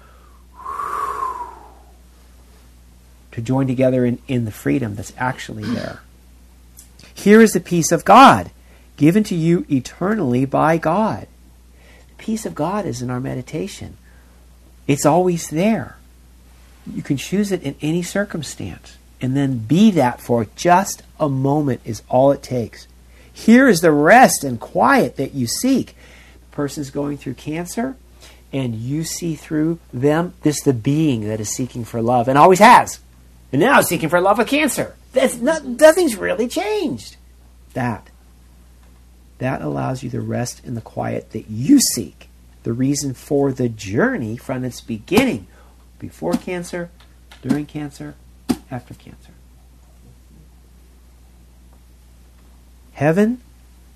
To join together in the freedom that's actually there. Here is the peace of God, given to you eternally by God. The peace of God is in our meditation. It's always there. You can choose it in any circumstance. And then be that for just a moment is all it takes. Here is the rest and quiet that you seek. The person's going through cancer, and you see through them this the being that is seeking for love, and always has. And now is seeking for love with cancer. Nothing's really changed. That allows you the rest and the quiet that you seek. The reason for the journey from its beginning. Before cancer, during cancer, after cancer. Heaven,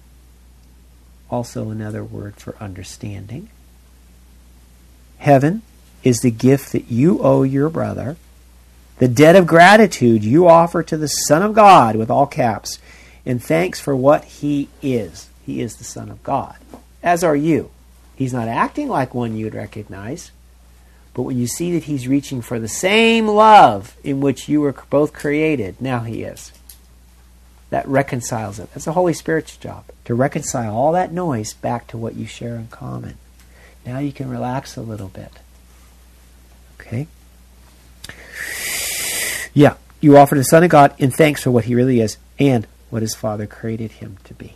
also another word for understanding. Heaven is the gift that you owe your brother, the debt of gratitude you offer to the Son of God, with all caps, in thanks for what he is. He is the Son of God, as are you. He's not acting like one you'd recognize. But when you see that he's reaching for the same love in which you were both created, now he is. That reconciles it. That's the Holy Spirit's job, to reconcile all that noise back to what you share in common. Now you can relax a little bit. Okay? Yeah, you offer the Son of God in thanks for what he really is and what his Father created him to be.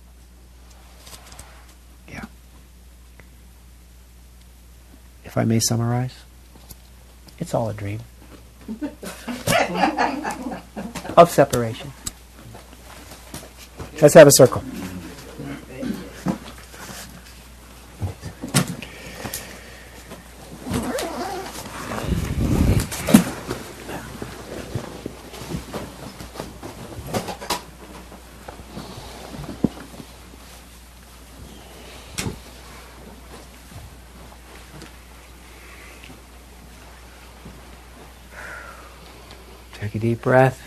If I may summarize, it's all a dream of separation. Let's have a circle. Take a deep breath.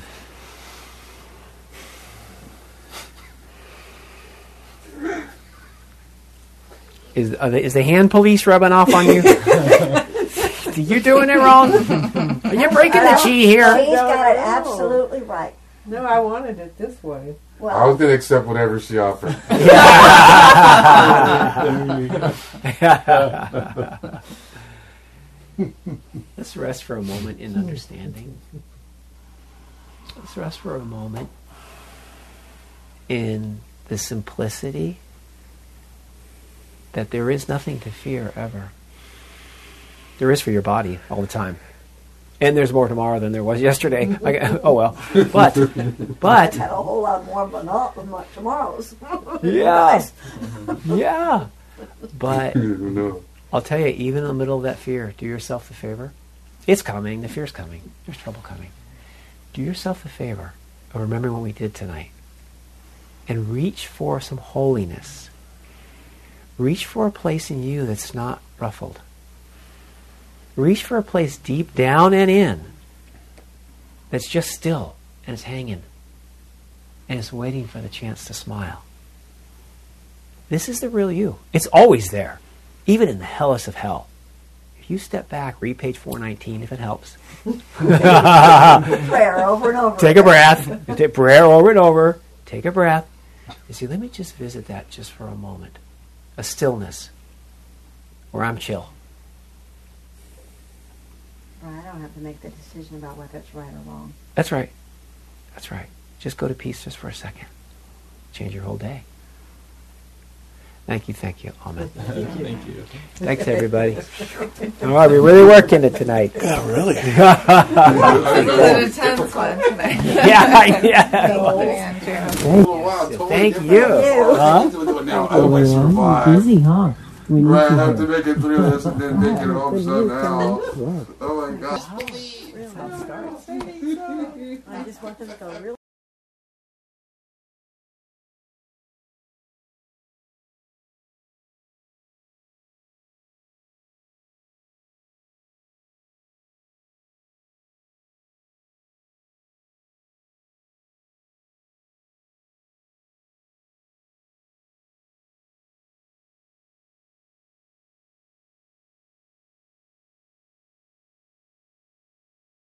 Is the hand police rubbing off on you? You're doing it wrong. You're breaking the chi here. He's got it absolutely right. No, I wanted it this way. Well, I was going to accept whatever she offered. Let's rest for a moment in understanding. Let's rest for a moment in the simplicity that there is nothing to fear ever. There is for your body all the time. And there's more tomorrow than there was yesterday. Oh well. But I've had a whole lot more than tomorrow's. yeah. Yeah. But I'll tell you, even in the middle of that fear, do yourself the favor. It's coming. The fear's coming. There's trouble coming. Do yourself the favor of remembering what we did tonight. And reach for some holiness. Reach for a place in you that's not ruffled. Reach for a place deep down and in that's just still and it's hanging. And it's waiting for the chance to smile. This is the real you. It's always there. Even in the hellest of hell. If you step back, read page 419 if it helps. Prayer over and over. Take a breath. Take prayer over and over. Take a breath. You see, let me just visit that just for a moment. A stillness where I'm chill. I don't have to make the decision about whether it's right or wrong. That's right. That's right. Just go to peace just for a second. Change your whole day. Thank you. Amen. Thank you. Thanks, everybody. All right, we're really working it tonight. Yeah, really. It's an intense one tonight. Yeah. Thank you. Busy, huh? Right, I have to make it through this and then take it home somehow. Oh my gosh. I just want them to go really